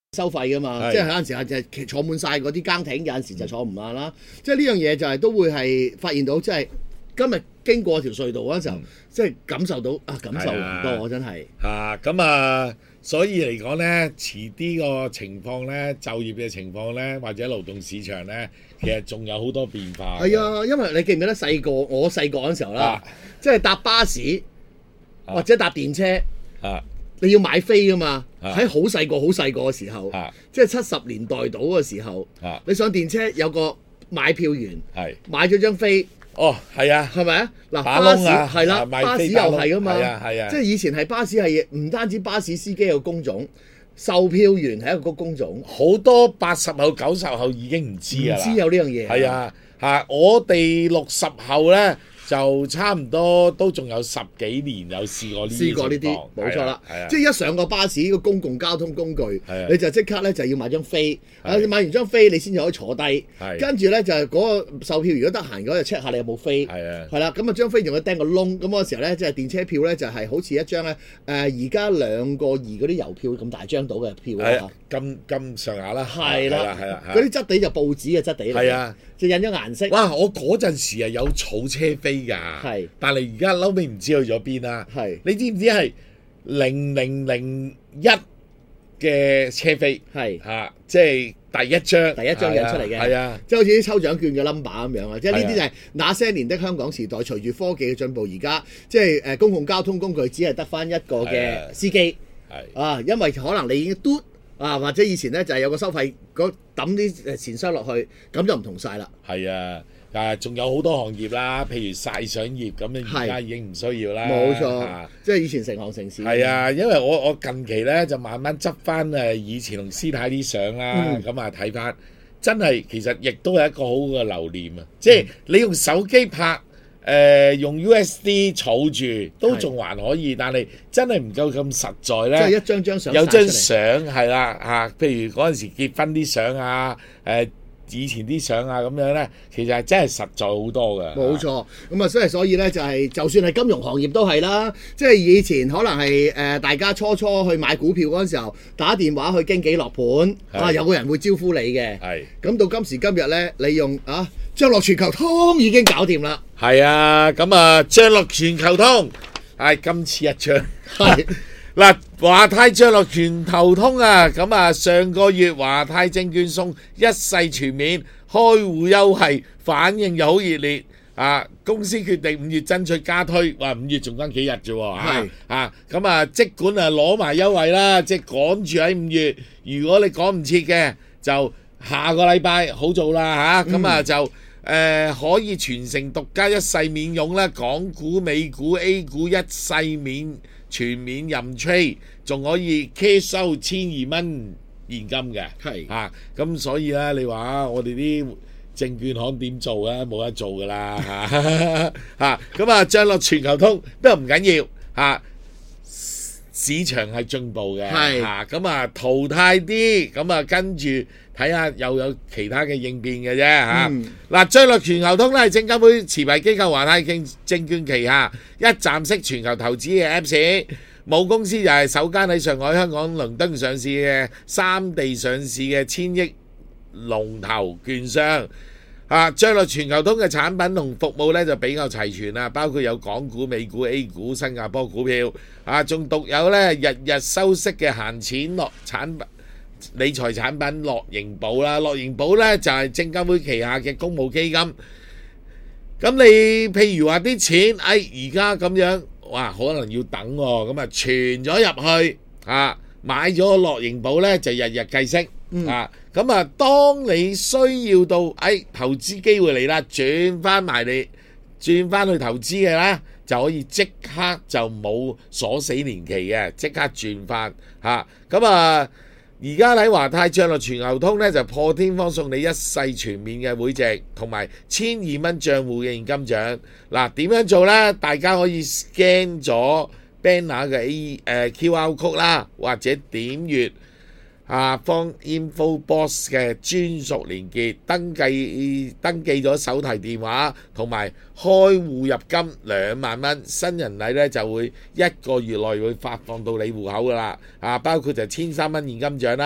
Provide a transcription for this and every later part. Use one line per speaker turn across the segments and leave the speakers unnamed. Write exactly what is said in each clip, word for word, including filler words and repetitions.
收費噶嘛，即係有陣時係就坐滿晒嗰啲更亭，有陣時就坐唔滿啦。即係呢樣嘢就係都會係發現到，即係今日經過條隧道嗰陣時候，即係感受到啊，感受唔多真係
嚇咁啊！所以嚟講咧，遲啲個情況咧，就業嘅情況咧，或者勞動市場咧，其實仲有好多變化。
係啊，因為你記唔記得細個我細個嗰陣時候啦，啊、即係搭巴士、啊、或者搭電車，啊、你要買飛噶嘛？喺好細個好細個嘅時候，啊、即係七十年代到嘅時候，啊、你上電車有個買票員，係買咗張飛。
哦，係啊，
係咪啊？嗱，巴士係啦，巴士又係噶嘛，
係啊係啊，
即係以前係巴士係唔單止巴士司機有工種，售票員係一個工種，
好多八十後九十後已經唔知啊，
唔知有呢樣嘢。
係啊嚇，我哋六十後咧就差唔多都仲有十幾年有試過呢啲，
試過呢啲冇錯啦，即係一上個巴士個公共交通工具，你就即刻咧就要買張飛，啊你買完張飛你先至可以坐低，跟住咧就係嗰個售票如果得閒嗰就 check 下你有冇飛，係啦，咁啊張飛仲要釘個窿，咁嗰時候咧即係電車票咧就係好似一張咧誒而家兩個二嗰啲郵票咁大張到嘅票啊，
咁咁上下啦，
係啦係啦，嗰啲質地就報紙嘅質地嚟，係啊，就印咗顏色。
哇！我嗰陣時係有儲車飛㗎，係，但係而家嬲尾唔知去咗邊啦。係，你知唔知係零零零一嘅車飛？係嚇，即係第一張，第一張印出嚟嘅。係啊，即係好似啲抽獎券嘅 number 咁樣啊！即係呢啲就係那些年的香港時代，隨住科技嘅進步，而家即係誒公共交通工具只係得翻一個嘅司機。係啊，因為可能你已經嘟啊，或者以前咧就係有個收費嗰抌啲誒錢箱落去，咁就唔同晒啦。係啊。啊，仲有好多行業啦，譬如曬相業咁樣，而家已經唔需要啦。冇錯，啊、即係以前成行成市。係啊，因為我我近期咧就慢慢執翻誒以前同師太啲相啦，咁啊睇翻，真係其實亦都係一個好嘅留念啊！嗯、即係你用手機拍，誒、呃、用 U S D 儲住都仲還可以，但係真係唔夠咁實在咧。即係一張張相，有張相係啦嚇，譬如嗰陣時結婚啲相啊，誒、呃。以前啲相啊咁樣咧，其實係真係實在好多㗎。冇錯，咁啊，所以所以咧就係、是，就算係金融行業都係啦。即係以前可能係誒、呃、大家初初去買股票嗰陣時候，打電話去經紀落盤，啊有個人會招呼你嘅。係。咁到今時今日咧，你用啊將樂全球通已經搞掂啦。係啊，咁啊將樂全球通係今次一張。係。嗱，華泰將樂全球通啊，咁啊上個月華泰證券送一世全面開戶優惠，反應又好熱烈啊！公司決定五月爭取加推，話五月仲爭幾日啫喎，係啊，咁啊即管啊攞埋優惠啦，即係趕住喺五月，如果你趕唔切嘅，就下個禮拜好做啦嚇，咁啊就誒、呃、可以全程獨家一世免佣啦，港股、美股、A 股一世免。全面任 trade， 仲可以 cash 收千二蚊現金嘅，係啊，咁所以咧，你話我哋啲證券行點做咧？冇得做噶啦嚇嚇，咁啊，將樂全球通不過唔緊要嚇，市場係進步嘅，係嚇，咁啊淘汰啲，咁啊跟住睇下又有其他嘅應變嘅啫嚇。嗱，將樂全球通咧係證監會持牌機構華泰證券旗下一站式全球投資嘅 Apps， 母公司就係首間喺上海、香港、倫敦上市嘅三地上市嘅千億龍頭券商。啊，將樂全球通嘅產品同服務咧就比較齊全啦，包括有港股、美股、A 股、新加坡股票，啊，仲獨有咧日日收息嘅閒錢樂產品。理財產品樂盈寶啦，樂盈寶咧就係證監會旗下嘅公募基金。咁你譬如話啲錢，哎而家咁樣，哇可能要等喎，咁啊存咗入去啊，買咗個樂盈寶咧就日日計息、嗯、啊，咁啊當你需要到，哎投資機會嚟啦，轉翻埋你，轉翻去投資嘅啦，就可以即刻就冇鎖死年期嘅，即刻轉翻嚇，咁啊。而家喺華泰將樂全球通咧就破天荒送你一世全面嘅會籍，同埋千二蚊賬戶嘅現金獎。嗱，點樣做呢？大家可以 scan 咗 banner 嘅 A 誒 Q R code 啦，或者點閱下方 info box 嘅專屬連結，登記登記咗手提電話同埋開戶入金兩萬蚊，新人禮咧就會一個月內會發放到你戶口噶啦，啊包括就千三蚊現金獎啦，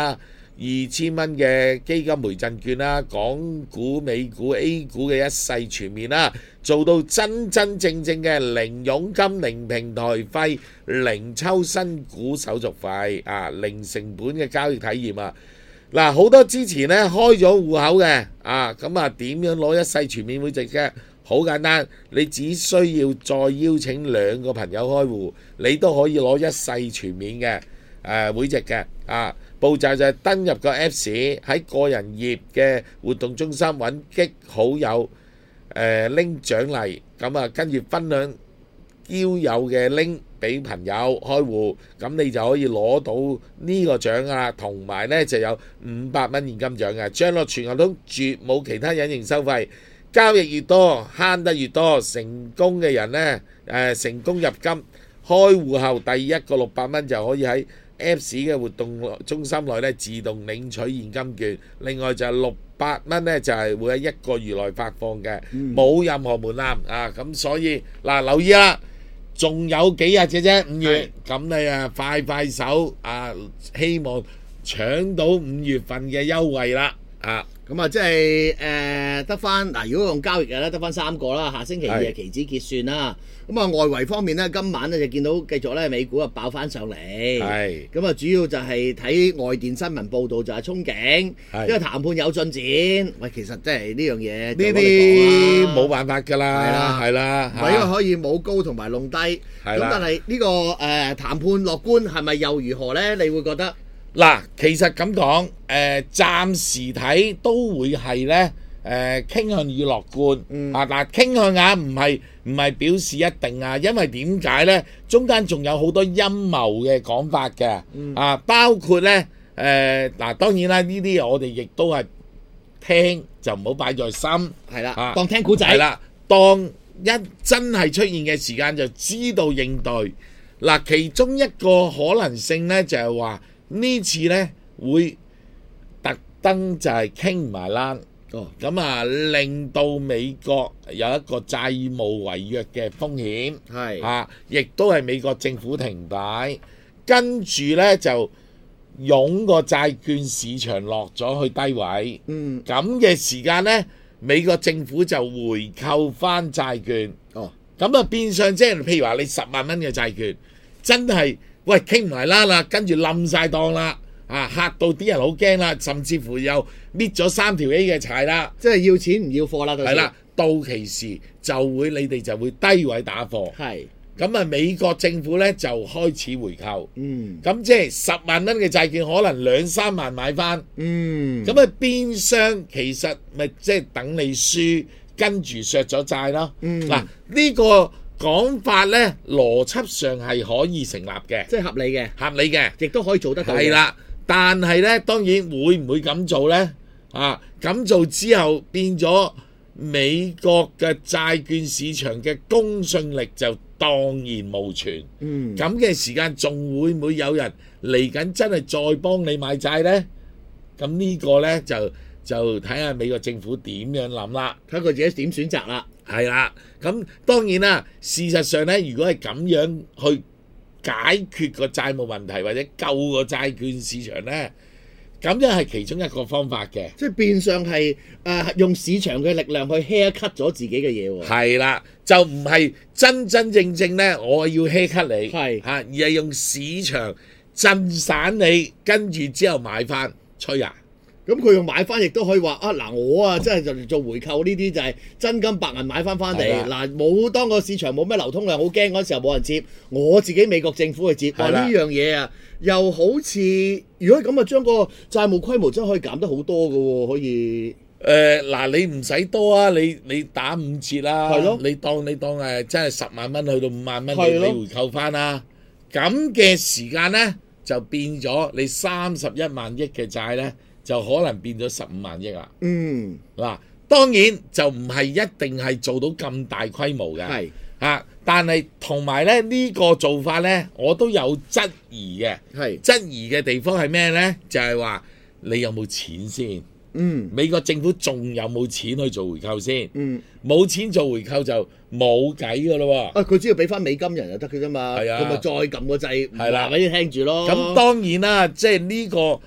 二千蚊嘅基金回贈券啦，港股、美股、A 股嘅一世全面啦，做到真真正正嘅零佣金、零平台費、零抽新股手續費啊，零成本嘅交易體驗啊！嗱，好多之前咧開咗戶口嘅啊，咁啊點樣攞一世全面會籍嘅？好簡單，你只需要再邀請兩個朋友開戶，你都可以攞一世全面嘅誒會籍嘅啊！步驟就係登入個 Apps 喺個人頁嘅活動中心揾激好友誒拎獎勵，咁啊跟住分享交友嘅拎俾朋友開戶，咁你就可以攞到呢個獎啊！同埋呢就有五百蚊現金獎嘅，將落全球通絕冇其他隱形收費。交易越多慳得越多，成功嘅人呢，誒、呃、成功入金開戶後第一個六百蚊就可以喺 Apps 嘅活動中心內呢自動領取現金券，另外就係六百蚊呢就係、是、會喺一個月內發放嘅，冇、嗯、任何門檻啊！咁所以嗱留意啦，仲有幾日嘅啫，五月咁你啊快快手啊，希望搶到五月份嘅優惠啦啊！
咁啊，即係誒得翻嗱，如果用交易日咧，得翻三個啦。下星期二係期指結算啦。咁啊，外圍方面咧，今晚咧就見到繼續咧，美股啊爆翻上嚟。係。咁啊，主要就係睇外電新聞報導，就係憧憬，因為談判有進展。喂，其實即係呢樣嘢，
呢啲冇辦法㗎啦。係啦，係啦。
因為可以冇高同埋弄低。係啦。咁但係呢個誒談判樂觀係咪又如何咧？你會覺得？
嗱，其實咁講，誒、呃、暫時睇都會係咧，誒、呃、傾向於樂觀。嗯、啊，嗱傾向啊，唔係唔係表示一定啊，因為點解咧？中間仲有好多陰謀嘅講法嘅，嗯、啊，包括咧，誒、呃、嗱，當然啦，呢啲我哋亦都係聽就唔好擺在心，
係啦，
啊、
當聽古仔，
係啦，當一真係出現嘅時間就知道應對。嗱、啊，其中一個可能性咧就係話。呢次呢會特登就係傾唔埋欄，咁啊令到美國有一個債務違約嘅風險，係啊，亦都係美國政府停擺，跟住呢就湧個債券市場落咗去低位，嗯，咁嘅時間呢，美國政府就回購翻債券，哦，咁啊變相即係譬如話你十萬蚊嘅債券，真係。喂，傾唔埋啦啦，跟住冧晒檔啦，啊嚇到啲人好驚啦，甚至乎又搣咗三條 A 嘅柴啦，
即係要錢唔要貨啦。
係啦，到期時就會你哋就會低位打貨。係，咁啊美國政府咧就開始回購。嗯，咁即係十萬蚊嘅債券，可能兩三萬買翻。嗯，咁啊變相其實咪即係等你輸，跟住削咗債咯。嗯，嗱呢個。講法咧，邏輯上係可以成立嘅，
即係合理嘅，
合理嘅，
亦都可以做得到。
係啦，但係咧，當然會唔會咁做咧？啊，咁做之後變咗美國嘅債券市場嘅公信力就蕩然無存。嗯，咁嘅時間仲會唔會有人嚟緊真係再幫你買債咧？咁呢個咧就就睇下美國政府點樣諗啦，
睇佢自己點選擇啦。
係啦，咁當然啦。事實上咧，如果係咁樣去解決個債務問題或者救個債券市場咧，咁樣係其中一個方法嘅。
即係變相係誒、呃、用市場嘅力量去 haircut 咗自己嘅嘢喎。
係啦，就唔係真真正正咧，我要 haircut 你，係嚇，而係用市場震散你，跟住之後買翻吹啊！
咁佢用買翻亦都可以話啊嗱，我啊真係就做回購呢啲就係真金白銀買翻翻嚟嗱，冇當個市場冇咩流通量好驚嗰時候冇人接，我自己美國政府去接，話呢樣嘢啊又好似如果咁啊，將個債務規模真係可以減得好多㗎喎，可以
誒嗱、呃、你唔使多啊，你你打五折啦，係咯，你當你當誒真係十萬蚊去到五萬蚊，你你回購翻啦，咁嘅時間咧就變咗你三十一萬億嘅債咧。就可能變咗十五萬億啦。嗯，嗱，當然就唔係一定係做到咁大規模嘅。係啊，但係同埋咧呢個做法咧，我都有質疑嘅。係質疑嘅地方係咩咧？就係話你有冇錢先？嗯，美國政府仲有冇錢去做回購先？嗯，冇錢做回購就冇計噶咯喎。
啊，佢只要俾翻美金人就得嘅啫嘛。係啊，佢咪再撳個掣，係啦，俾你聽住咯。
咁當然啦，即係呢個。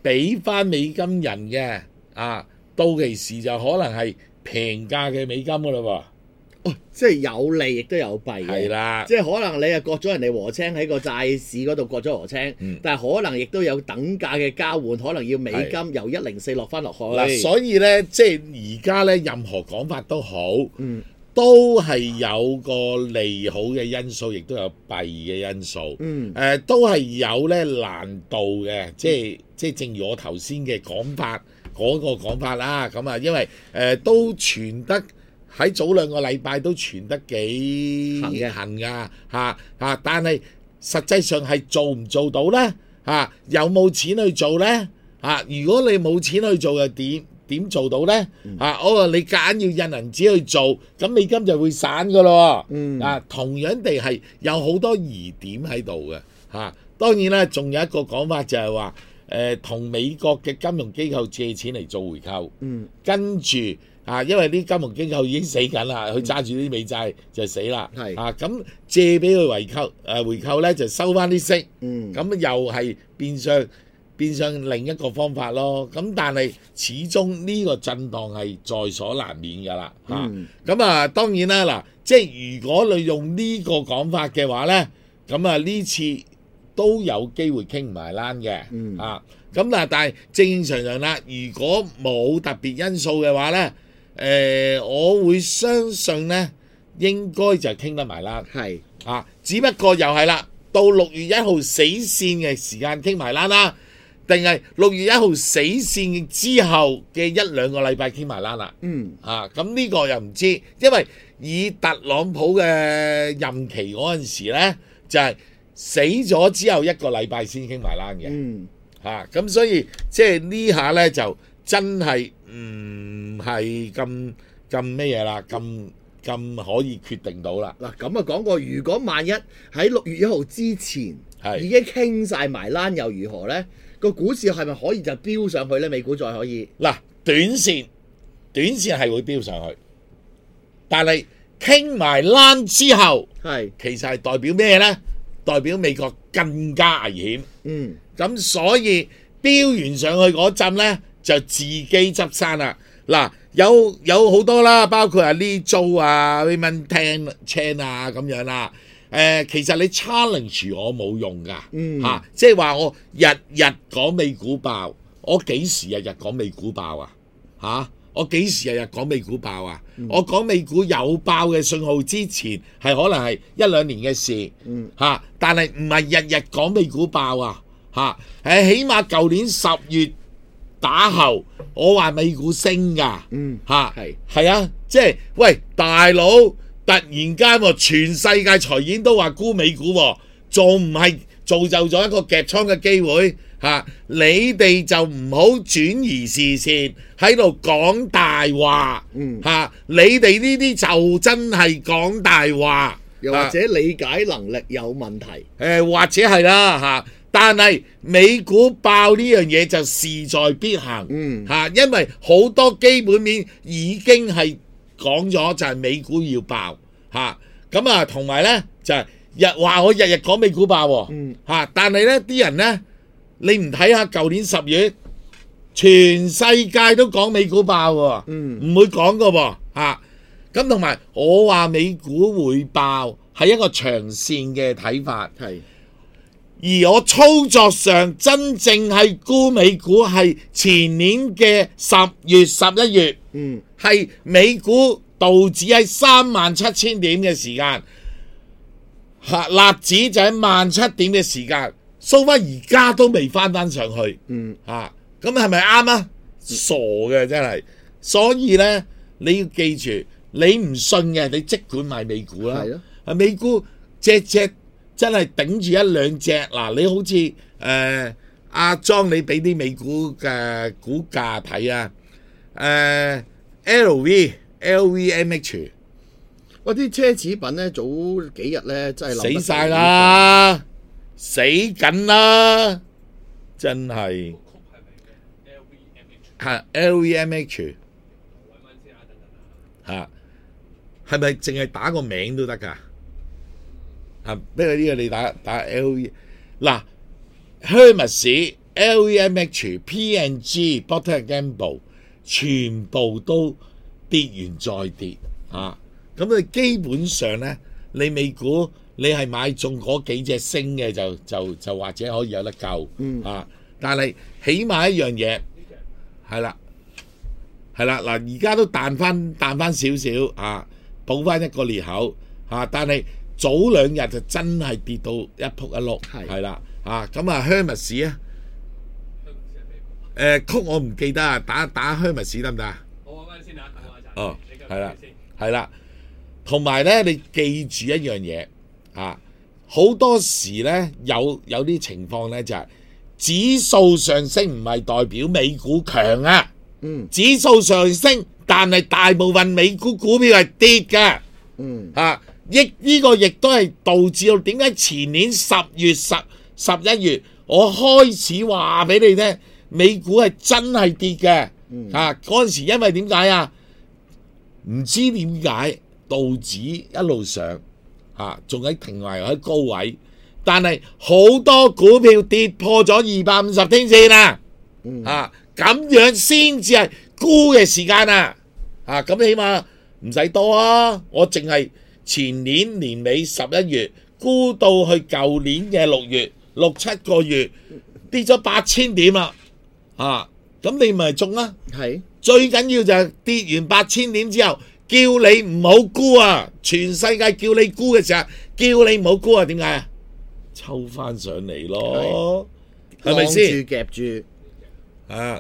俾翻美金人嘅啊，到期時就可能係平價嘅美金噶啦喎。
哦，即係有利亦都有弊嘅，
係啦，
即係可能你啊割咗人哋禾青喺個債市嗰度割咗禾青，嗯、但係可能亦都有等價嘅交換，可能要美金由一零四落翻落去。
嗱，所以咧，即係而家咧，任何講法都好，嗯、都係有個利好嘅因素，亦都有弊嘅因素。誒、嗯呃，都係有咧難度嘅，即係即係正如我頭先嘅講法嗰、嗰個講法啦。咁啊，因為誒、呃、都傳得。喺早兩個禮拜都傳得幾行㗎嚇嚇，但係實際上係做唔做到咧嚇？有冇錢去做咧嚇？如果你冇錢去做又點點做到咧嚇？我話你夾硬要印銀紙去做，咁美金就會散㗎咯喎。啊，同樣地係有好多疑點喺度嘅嚇。當然啦，仲有一個講法就係話誒，同美國嘅金融機構借錢嚟做回購，嗯、跟住。啊，因為啲金融機構已經死緊啦，佢揸住啲美債就死啦。係啊，咁借俾佢回購，誒回購咧就收翻啲息。嗯，咁又係變相變相另一個方法咯。咁但係始終呢個震盪係在所難免㗎啦。嚇、嗯，咁啊當然啦，嗱，即係如果你用呢個講法嘅話咧，咁啊呢次都有機會傾唔埋欄嘅。嗯，啊，咁嗱，但係正常常啦，如果冇特別因素嘅話咧。誒、呃，我會相信咧，應該就傾得埋啦。係啊，只不過又係啦，到六月一號死線嘅時間傾埋啦啦，定係六月一號死線之後嘅一兩個禮拜傾埋啦啦。嗯，啊，咁呢個又唔知，因為以特朗普嘅任期嗰陣時咧，就係、是、死咗之後一個禮拜先傾埋啦嘅。嗯，啊，咁所以即係呢下咧就真係。唔係咁咁咩嘢啦，咁咁可以決定到啦。嗱，咁啊講過，如果萬一喺六月一號之前已經傾晒埋欄，又如何呢？個股市係咪可以就飆上去呢？美股再可以嗱，短線短線係會飆上去，但係傾埋欄之後，係其實係代表咩呢？代表美國更加危險。嗯，咁所以飆完上去嗰陣呢。就自己執生啦！嗱，有有好多啦，包括啊呢租啊 Raymond Chan 啊咁樣啦。誒、呃，其實你 challenge 我冇用㗎，嗯嚇、啊，即係話我日日講美股爆，我幾時日日講美股爆啊？嚇、啊，我幾時日日講美股爆啊？嗯、我講美股有爆嘅信號之前，係可能係一兩年嘅事，嗯嚇、啊，但係唔係日日講美股爆啊？嚇、啊，誒，起碼舊年十月。打後，我話美股升㗎，嗯嚇係係啊，即係喂大佬，突然間喎，全世界財演都話沽美股喎，仲唔係造就咗一個夾倉嘅機會嚇、啊？你哋就唔好轉移視線喺度講大話，嗯嚇、啊，你哋呢啲就真係講大話，又或者理解能力有問題，誒、啊、或者係啦嚇。啊但係美股爆呢樣嘢就勢在必行，嗯嚇，因為好多基本面已經係講咗，就係美股要爆嚇。咁啊，同埋咧就係日話我日日講美股爆喎，嗯嚇。但係咧啲人咧，你唔睇下舊年十月，全世界都講美股爆喎，嗯，唔會講噶喎嚇。咁同埋我話美股會爆係一個長線嘅睇法，係。而我操作上真正係沽美股係前年嘅十月十一月，嗯，係美股道指喺三萬七千點嘅時間，嚇納指就喺萬七點嘅時間，收翻而家都未翻翻上去，嗯嚇，咁係咪啱啊？傻嘅真係，所以咧你要記住，你唔信嘅你即管買美股啦，係咯，啊美股隻隻。真係頂住一兩隻嗱，你好似誒阿莊，你俾啲美股嘅股價睇啊，誒 L V L V M H， 嗰啲奢侈品咧，早幾日咧真係死晒啦，死緊啦，真係係 L V M H 嚇，係咪淨係打個名都得㗎？啊！咩呢個你打打 L V 嗱 Hermes L V M H、P and G、Procter and Gamble 全部都跌完再跌啊！咁你基本上咧，你美股你係買中嗰幾隻升嘅就就就或者可以有得救、嗯、啊！但係起碼一樣嘢係啦，係啦嗱，而家都彈翻彈翻少少啊，補翻一個裂口啊！但係早兩日就真係跌到一仆一碌，係啦啊！咁啊 Hermes 啊，誒曲我唔記得啊，打打 Hermes 得唔得啊？
我揾先啊，等我一陣。
哦，係啦，係啦，同埋咧，你記住一樣嘢啊，好多時咧有有啲情況咧就係、是、指數上升唔係代表美股強啊，嗯，指數上升，但係大部分美股股票係跌嘅，嗯，啊，亦呢、這個亦都係導致到點解前年十月十十一月我開始話俾你聽，美股係真係跌嘅。嗯、啊！嗰陣時因為點解啊？唔知點解道指一路上啊，仲喺停留喺高位，但係好多股票跌破咗二百五十天線啊！嗯、啊，咁樣先至係沽嘅時間啊！啊，咁起碼唔使多啊！我淨係前年年尾十一月沽到去舊年嘅六月，六七個月跌咗八千點啦！啊！咁你咪中啦，係最緊要就係跌完八千點之後，叫你唔好沽啊！全世界叫你沽嘅時候，叫你唔好沽啊！點解啊？抽翻上嚟咯，係咪先？
夾住夾住
啊！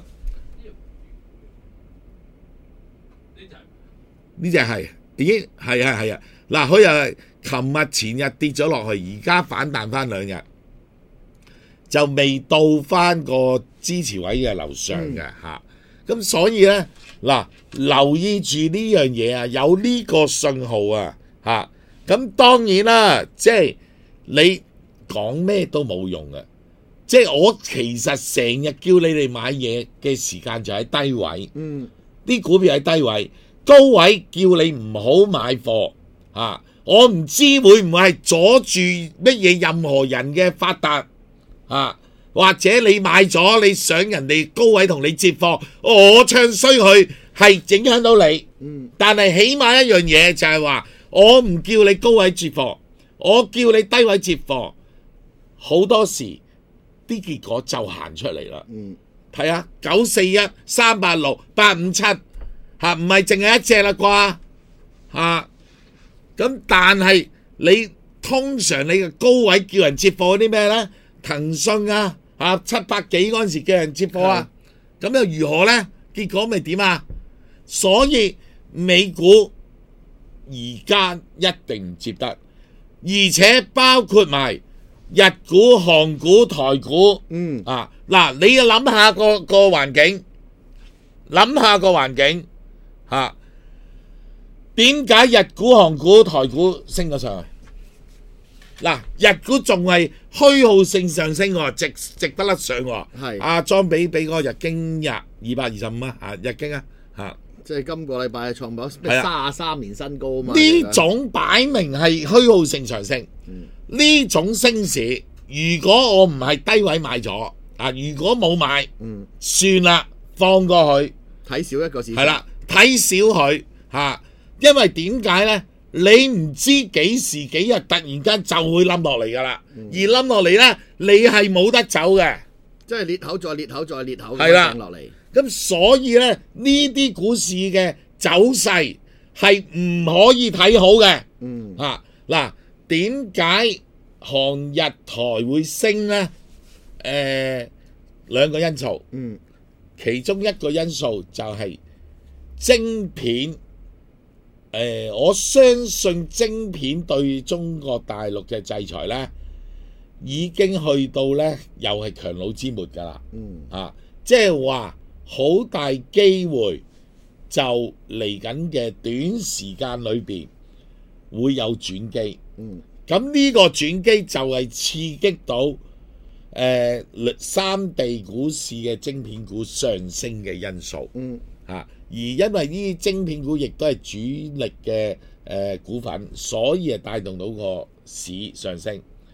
呢隻係已經係啊係啊嗱，佢又係琴日前日跌咗落去，而家反彈翻兩日，就未到翻個支持位嘅樓上嘅嚇，咁、嗯啊、所以咧嗱，留意住呢樣嘢啊，有呢個信號啊嚇，咁當然啦，即係你講咩都冇用嘅，即係我其實成日叫你哋買嘢嘅時間就喺低位，嗯，啲股票喺低位，高位叫你唔好買貨嚇、啊，我唔知會唔會係阻住乜嘢任何人嘅發達啊？或者你買咗，你想人哋高位同你接貨，我唱衰佢係影響到你。嗯，但係起碼一樣嘢就係話，我唔叫你高位接貨，我叫你低位接貨。好多時啲結果就行出嚟啦。嗯，睇下九四一、三八六、八五七嚇，唔係淨係一隻啦啩嚇。咁但係你通常你嘅高位叫人接貨嗰啲咩咧？騰訊啊！啊，七百幾嗰陣時叫人接貨啊，咁又如何呢？結果咪點啊？所以美股而家一定唔接得，而且包括埋日股、韓股、台股，嗯啊，嗱，你要諗下個個環境，諗下個環境嚇，點解日股、韓股、台股升咗上去？嗱，日股仲係虛耗性上升喎，直直不甩上喎。係阿莊比俾嗰個日經日二百二十五啊，啊日經啊嚇，
即係今個禮拜創咗三十三年新高啊嘛。
呢種擺明係虛耗性上升，呢、嗯、種升市，如果我唔係低位買咗啊，如果冇買，嗯，算啦，放過去，
睇少一個市場。
係啦，睇少佢嚇，因為點解咧？你唔知幾時幾日突然間就會冧落嚟㗎啦，嗯、而冧落嚟咧，你係冇得走嘅，
即係裂口再裂口再裂口咁樣落嚟。
咁所以咧，呢啲股市嘅走勢係唔可以睇好嘅。嗯，啊嗱，點解韓日台會升咧？誒、呃，兩個因素。嗯，其中一個因素就係晶片。誒、呃，我相信晶片對中國大陸嘅制裁咧，已經去到咧又係強弩之末㗎啦。嗯，啊，即係話好大機會就嚟緊嘅短時間裏邊會有轉機。嗯，咁呢個轉機就係刺激到誒、呃、三地股市嘅晶片股上升嘅因素。嗯，啊。而因為呢啲晶片股亦都係主力嘅誒股份，所以係帶動到個市上升。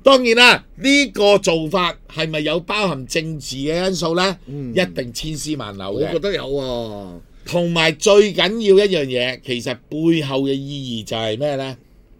當然啦，呢、這個做法係咪有包含政治嘅因素咧？
嗯、
一定千絲萬縷嘅。
我覺得有啊。
同埋最緊要一樣嘢，其實背後嘅意義就係咩咧？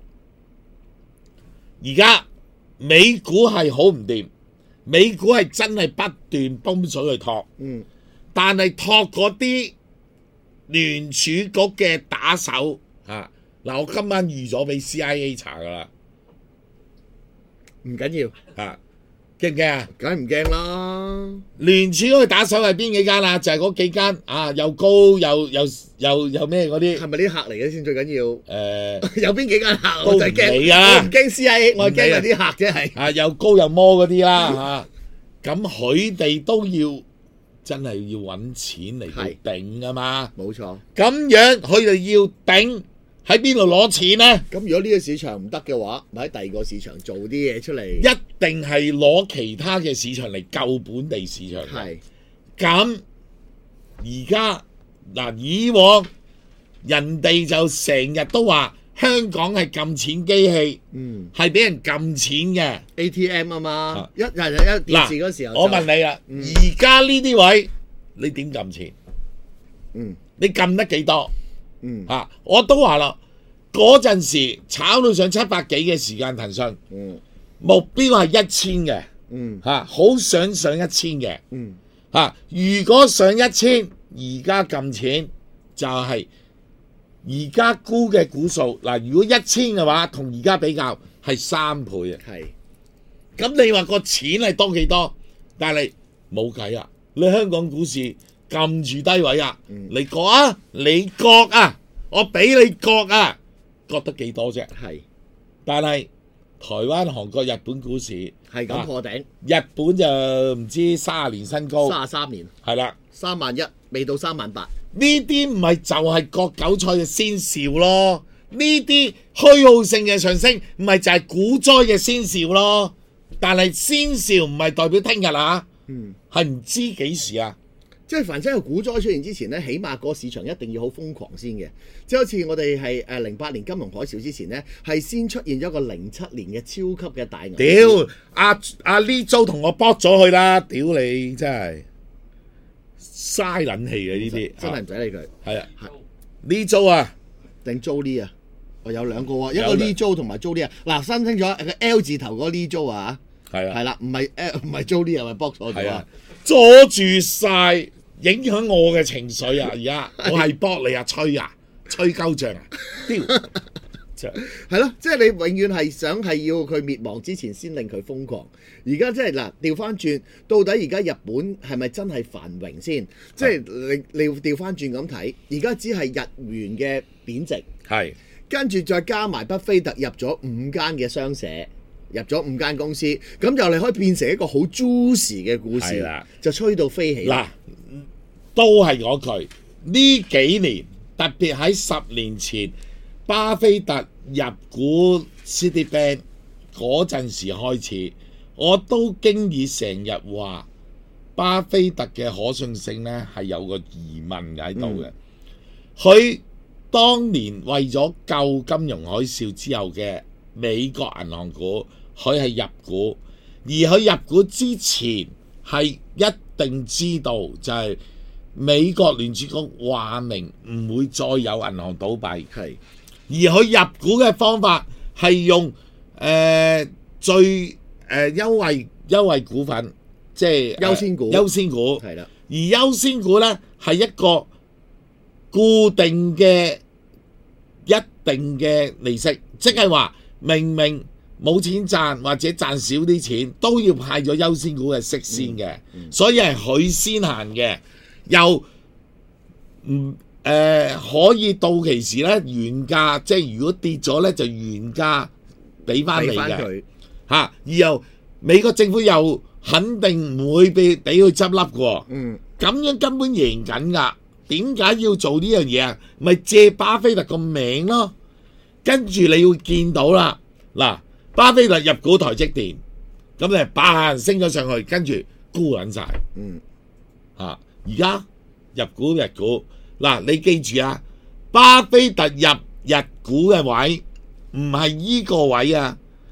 而家美股係好唔掂，美股係真係不斷泵水去托。
嗯。但
係托嗰啲聯儲局嘅打手嚇，嗱、啊、我今晚預咗俾 C I A 查噶啦，
唔緊要
嚇，驚唔驚啊？
梗係唔驚啦！
聯儲局嘅打手係邊幾間啊？就係、是、嗰幾間啊，又高又又又又咩嗰啲？
係咪啲客嚟嘅先最緊要？誒、呃，有邊幾間客我就驚啊！我唔驚 C I A，我係驚嗰啲客啫係。
啊，又高又摩嗰啲啦嚇，咁佢哋都要。真係要揾錢嚟去頂啊嘛，
冇錯。
咁樣佢哋要頂喺邊度攞錢呢？
咁如果呢個市場唔得嘅話，咪喺第二個市場做啲嘢出嚟。
一定係攞其他嘅市場嚟救本地市場。係。咁而家嗱，以往人哋就成日都話香港係撳錢機器，嗯，係俾人撳錢嘅
A T M 啊嘛，一日日一電視嗰時候，
我問你啦，而家呢啲位你點撳錢？嗯，你撳得幾多？嗯，啊，我都話啦，嗰陣時炒到上七百幾嘅時間，騰訊，嗯，目標係一千嘅，嗯，嚇、啊，好想上一千嘅，嗯，嚇、啊，如果上一千，而家撳錢就係、是。而家估嘅股數嗱，如果一千嘅話，同而家比較係三倍啊！係，咁你話個錢係多幾多？但係冇計啊！你香港股市撳住低位啊！嗯、你割啊！你割啊！我俾你割啊！割得幾多啫？係，但係台灣、韓國、日本股市
係咁破頂、啊，
日本就唔知三十年新高，
三十三年
係啦，
三萬一未到三萬八。
呢啲唔係就係割韭菜嘅先兆咯，呢啲虛耗性嘅上升唔係就係股災嘅先兆咯。但係先兆唔係代表聽日啊，嗯，係唔知幾時啊。
即係凡係個股災出現之前咧，起碼個市場一定要好瘋狂先嘅。即係好似我哋係誒零八年金融海嘯之前咧，係先出現咗個零七年嘅超級嘅大牛。
屌，阿阿呢租同我搏咗佢啦！屌你真係〜嘥撚氣嘅呢啲，
真係唔使理佢。係啊，
呢租啊，
定租呢啊？我有兩個啊，一個呢租同埋租呢啊。嗱，分清楚個 L 字頭嗰呢租啊，係啊，係啦，唔係 L 唔係租呢，係咪 box 咗咗啊？
阻住晒，影響我嘅情緒啊！而家我係搏你啊，吹啊，吹鳩脹啊，屌！
係咯，即係你永遠係想係要佢滅亡之前先令佢瘋狂。而家即係嗱，調翻轉，到底而家日本係咪真係繁榮先？即係你你要調翻轉咁睇，而家只係日元嘅貶值，係跟住再加埋巴菲特入咗五間嘅商社，入咗五間公司，咁就你可以變成一個好 juicy 嘅故事啦，就吹到飛起。嗱，
都係嗰句，呢幾年特別喺十年前。巴菲特入股 Citibank 嗰陣時開始，我都經已成日話巴菲特嘅可信性咧係有個疑問喺度嘅。佢、嗯、當年為咗救金融海嘯之後嘅美國銀行股，佢係入股，而佢入股之前係一定知道就係美國聯儲局話明唔會再有銀行倒閉。係。而佢入股嘅方法係用誒、呃、最誒、呃、優惠優惠股份，即係
優先股。
優先股
係啦。
而優先股咧係一個固定嘅一定嘅利息，即係話明明冇錢賺或者賺少啲錢，都要派咗優先股嘅息先嘅、嗯嗯，所以係佢先行嘅，又唔。嗯誒、呃、可以到期時咧原價，即係如果跌咗咧就原價俾翻你嘅嚇，而又美國政府又肯定唔會俾俾佢執笠嘅喎。嗯，咁樣根本贏緊㗎，點解要做呢樣嘢啊？咪借巴菲特個名咯，跟住你要見到啦，嗱，巴菲特入股台積電，咁你嘭升咗上去，跟住沽撚晒。嗯，嚇，而家入股日股。嗱，你記住啊，巴菲特入日股嘅位唔係依個位啊，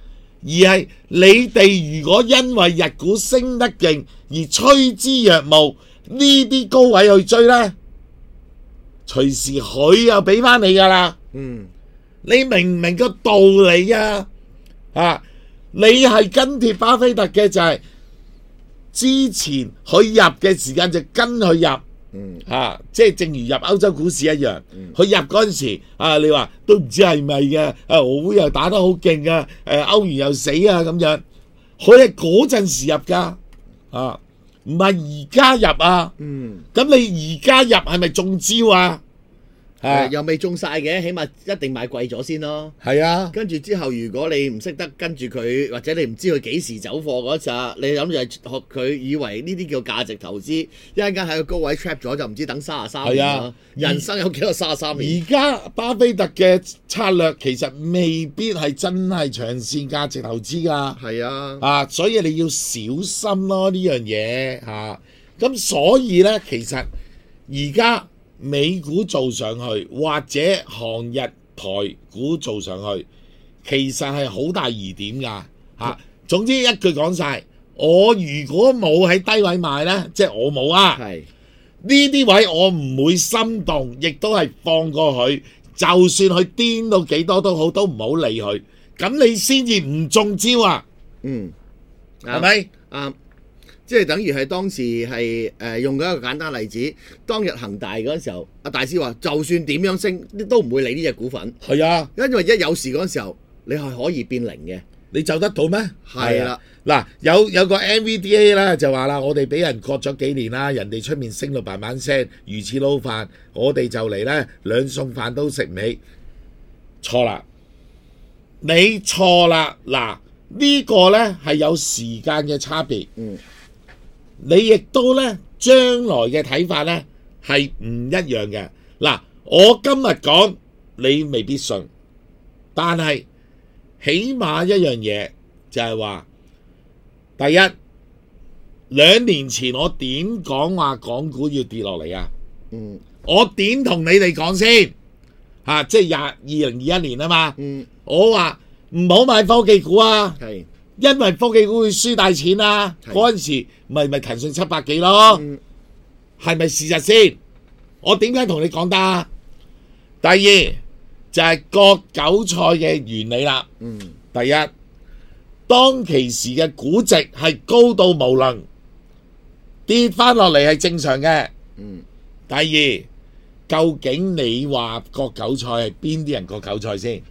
而係你哋如果因為日股升得勁而趨之若鶩，呢啲高位去追呢，隨時佢又俾翻你噶啦。嗯，你明唔明個道理啊？啊，你係跟貼巴菲特嘅就係、是、之前佢入嘅時間就跟佢入。嗯，嚇、啊，即係正如入歐洲股市一樣，佢、嗯、入嗰陣時，啊，你話都唔知係咪嘅，啊，俄烏又打得好勁啊，誒，歐元又死啊咁樣，佢係嗰陣時入㗎，啊，唔係而家入啊，嗯，咁你而家入係咪中招啊？
誒又未中晒嘅，起碼一定買貴咗先咯。
係啊，
跟住之後，如果你唔識得跟住佢，或者你唔知佢幾時走貨嗰陣，你諗住係學佢以為呢啲叫價值投資，一陣間喺個高位 trap 咗，就唔知等三十三年啦。啊、人生有幾多三十三年？
而家巴菲特嘅策略其實未必係真係長線價值投資㗎。
係啊，
啊，所以你要小心咯呢樣嘢嚇。咁、啊、所以咧，其實而家美股做上去，或者韓日台股做上去，其實係好大疑點㗎嚇、啊。總之一句講晒，我如果冇喺低位買呢，即係我冇啊。係呢啲位我唔會心動，亦都係放過佢。就算佢癲到幾多都好，都唔好理佢。咁你先至唔中招啊。嗯，係咪
啱？嗯即係等於係當時係誒、呃、用咗一個簡單例子，當日恒大嗰陣時候，阿大師話就算點樣升，都唔會理呢隻股份。
係啊，
因為一有事嗰陣時候，你係可以變零嘅。
你就得到咩？
係啦，
嗱、啊、有有個 N V D A 啦，就話啦，我哋俾人割咗幾年啦，人哋出面升到嘭嘭聲，魚翅撈飯，我哋就嚟咧兩餸飯都食唔起。錯啦，你錯啦，嗱、這個、呢個咧係有時間嘅差別。嗯。你亦都咧，將來嘅睇法咧係唔一樣嘅。嗱，我今日講你未必信，但係起碼一樣嘢就係話，第一兩年前我點講話港股要跌落嚟啊？嗯，我點同你哋講先嚇、啊？即係廿二零二一年啊嘛。嗯，我話唔好買科技股啊。係。因為科技股會輸大錢啊！嗰陣時咪咪騰訊七百幾咯，係咪、嗯、事實先？我點解同你講得？第二就係、是、割韭菜嘅原理啦。嗯、第一，當其時嘅估值係高到無能，跌翻落嚟係正常嘅。嗯、第二，究竟你話割韭菜係邊啲人割韭菜先？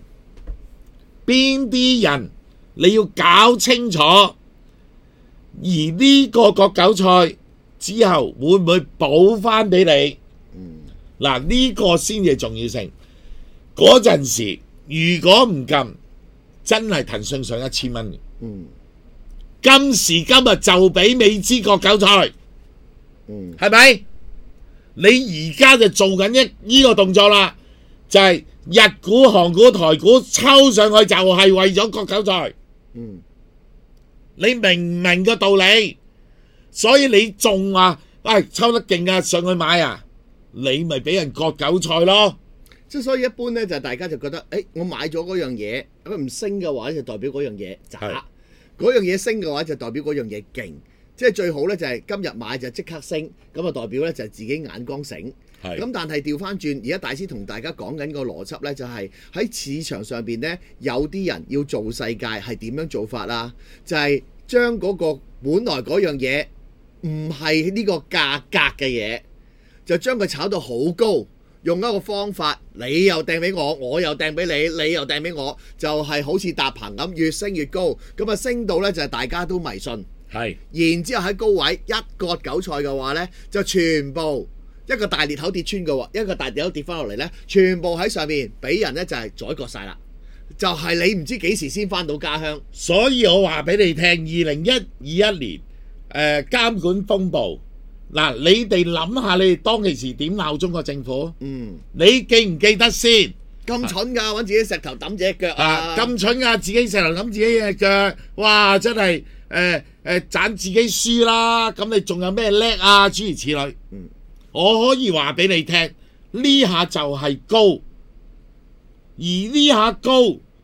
邊啲、嗯、人？你要搞清楚，而呢個割韭菜之後會唔會補翻俾你？嗱、嗯，呢、這個先至重要性。嗰陣時如果唔撳，真係騰訊上一千蚊。嗯，今時今日就俾美資割韭菜。嗯，係咪？你而家就做緊一呢個動作啦，就係、是、日股、韓股、台股抽上去就係為咗割韭菜。嗯，你明唔明個道理？所以你仲話，喂、哎，抽得勁啊，上去買啊，你咪俾人割韭菜咯。
即係所以一般咧，就大家就覺得，誒、欸，我買咗嗰樣嘢，佢唔升嘅話就代表嗰樣嘢渣，嗰樣嘢升嘅話就代表嗰樣嘢勁。即係最好咧，就係今日買就即刻升，咁啊代表咧就係自己眼光醒。咁是但係調翻轉，而家大師同大家講緊個邏輯咧，就係喺市場上邊咧，有啲人要做世界係點樣做法啦？就係將嗰個本來嗰樣嘢唔係呢個價格嘅嘢，就將佢炒到好高，用一個方法，你又掟俾我，我又掟俾你，你又掟俾我，就係好似搭棚咁，越升越高，咁啊升到咧就係大家都迷信。係，然之後喺高位一割韭菜嘅話咧，就全部。一個大裂口跌穿嘅喎，一個大裂口跌翻落嚟呢，全部喺上面俾人呢就係宰割晒啦，就係、是、你唔知幾時先翻到家鄉。
所以我話俾你聽，二零一二一年誒、呃、監管風暴，嗱你哋諗下，你哋當其時點鬧中國政府？嗯，你記唔記得先？
咁蠢㗎，揾自己石頭揼自己腳啊！
咁蠢㗎，自己石頭揼自己嘅腳，哇！真係誒誒賺自己輸啦！咁你仲有咩叻啊？諸如此類。嗯。我可以話俾你聽，呢下就係高，而呢下高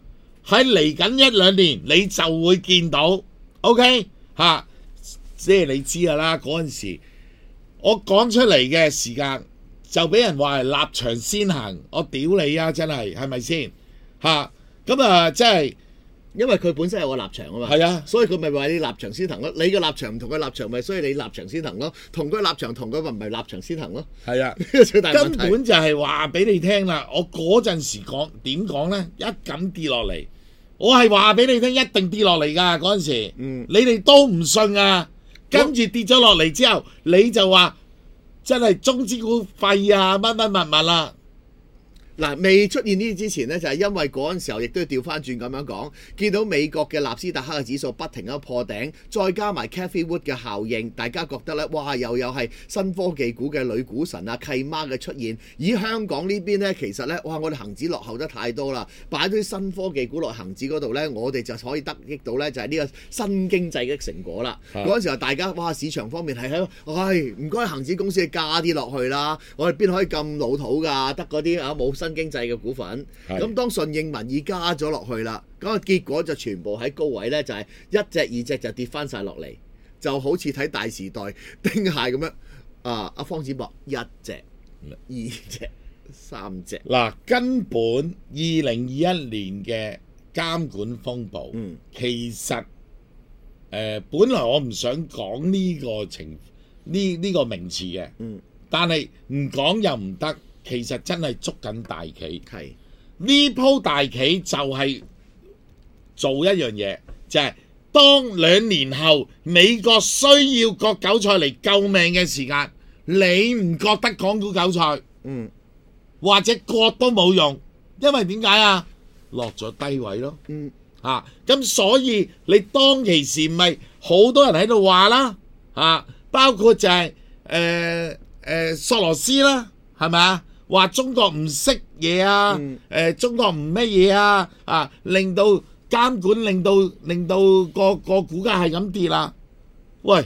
喺嚟緊一兩年你就會見到 ，OK 嚇、啊，即係你知㗎啦。嗰陣時我講出嚟嘅時間就俾人話係立場先行，我屌你啊！真係係咪先嚇？咁啊，即係。
因為佢本身有個立場啊嘛，
係啊，
所以佢咪話你立場先行咯。你嘅立場唔同佢立場，咪所以你立場先行咯。同佢立場同佢咪唔係立場先行咯。
係啊，
最大
根本就係話俾你聽啦。我嗰陣時講點講咧？一咁跌落嚟，我係話俾你聽，一定跌落嚟㗎嗰陣時。嗯，你哋都唔信啊。跟住跌咗落嚟之後，你就話真係中資股廢啊，乜乜物物啦。
嗱，未出現呢啲之前呢，就係、是、因為嗰陣時候亦都要調翻轉咁樣講，見到美國嘅納斯達克嘅指數不停咁破頂，再加埋 Cathie Wood 嘅效應，大家覺得呢，哇，又有係新科技股嘅女股神啊契媽嘅出現。而香港呢邊呢，其實呢，哇，我哋恆指落後得太多啦，擺啲新科技股落恆指嗰度呢，我哋就可以得益到呢，就係、是、呢個新經濟嘅成果啦。嗰陣的時候大家哇，市場方面係喺，唉，唔該恆指公司加啲落去啦，我哋邊可以咁老土㗎？得嗰啲啊冇新經濟嘅股份，咁是當順應民意加咗落去啦，咁啊結果就全部喺高位呢，就係、是、一隻二隻就跌翻晒落嚟，就好似睇大時代丁蟹咁樣啊！阿方子博一隻、二隻、三隻，
嗱，根本二零二一年嘅監管風暴，嗯、其實誒、呃，本來我唔想講呢個情呢呢、這個名詞嘅，嗯、但係唔講又唔得。其實真係捉緊大棋，係呢鋪大棋就係做一樣嘢，就係、是、當兩年後美國需要割韭菜嚟救命嘅時間，你唔覺得港股韭菜，嗯，或者割都冇用，因為點解啊？落咗低位咯，嗯，啊，咁所以你當其時咪好多人喺度話啦，啊，包括就係誒誒索羅斯啦，係咪啊？話中國唔識嘢啊，誒、嗯呃、中國唔咩嘢啊，啊令到監管令到令到個個股價係咁跌啦。喂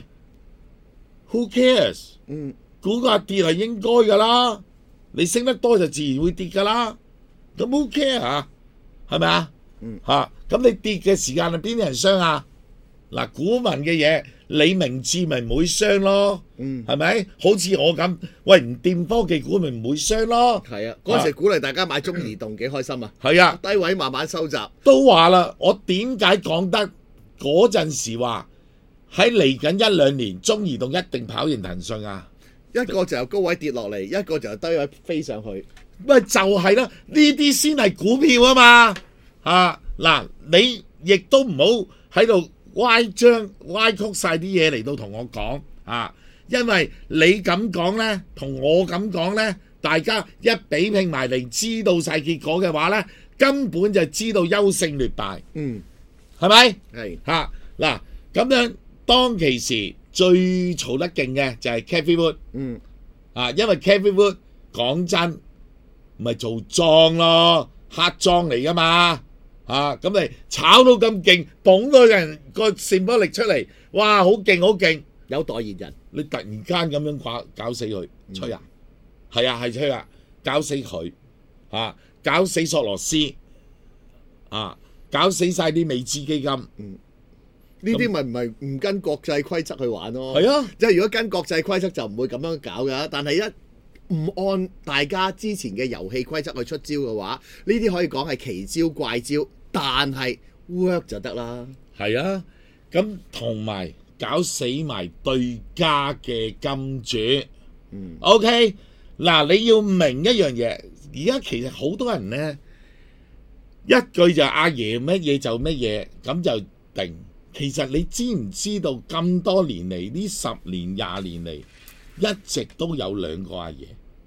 ，who cares？嗯，股價跌係應該㗎啦，你升得多就自然會跌㗎啦。咁 who care 啊？係咪啊？嗯，嚇咁你跌嘅時間係邊啲人傷啊？嗱，股民嘅嘢，你明知咪唔會傷咯，嗯，係咪？好似我咁，喂唔掂科技股咪唔會傷咯。係
啊，嗰陣時鼓勵大家買中移動幾開心啊。
係啊，
低位慢慢收集。
都話啦，我點解講得嗰陣時話喺嚟緊一兩年，中移動一定跑贏騰訊啊？
一個就由高位跌落嚟，一個就由低位飛上去。
咪就係啦，呢啲先係股票啊嘛。啊嗱，你亦都唔好喺度歪張歪曲晒啲嘢嚟到同我講啊，因為你咁講呢，同我咁講呢，大家一比拼埋嚟，知道晒結果嘅話呢，根本就知道優勝劣敗。嗯，係咪？係嚇嗱，咁樣當其時最嘈得勁嘅就係 Cathie Wood。嗯，啊，因為 Cathie Wood 講真唔係做莊咯，黑莊嚟噶嘛。啊！咁你炒到咁勁，捧到人個傳播力出嚟，哇！好勁，好勁，
有代言人，
你突然間咁樣搞搞死佢，吹啊！係啊，係吹啊！搞死佢，啊！搞死索羅斯，啊！搞死晒啲美資基金。嗯，
呢啲咪唔係唔跟國際規則去玩咯？
係啊，
即係如果跟國際規則就唔會咁樣搞噶，但係一唔按大家之前嘅遊戲規則去出招嘅話，呢啲可以講係奇招怪招，但係 work 就得啦。
係啊，咁同埋搞死埋對家嘅金主。嗯 ，OK， 嗱，你要明一樣嘢，而家其實好多人呢，一句就阿爺乜嘢就乜嘢，咁就定。其實你知唔知道咁多年嚟，呢十年廿年嚟，一直都有兩個阿爺，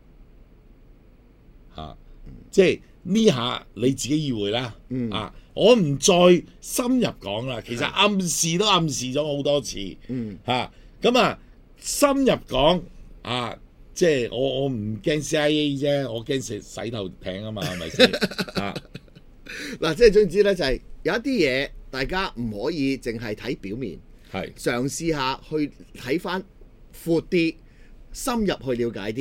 嚇、啊，即係呢下你自己意會啦。嗯、啊，我唔再深入講啦。其實暗示都暗示咗好多次。嗯，嚇，咁啊，深入講啊，即係我我唔驚 C I A 啫，我驚洗洗頭艇啊嘛，係咪先？啊，
嗱，即係總之咧，就係有一啲嘢，大家唔可以淨係睇表面，係是嘗試下去睇翻闊啲。深入去了解啲，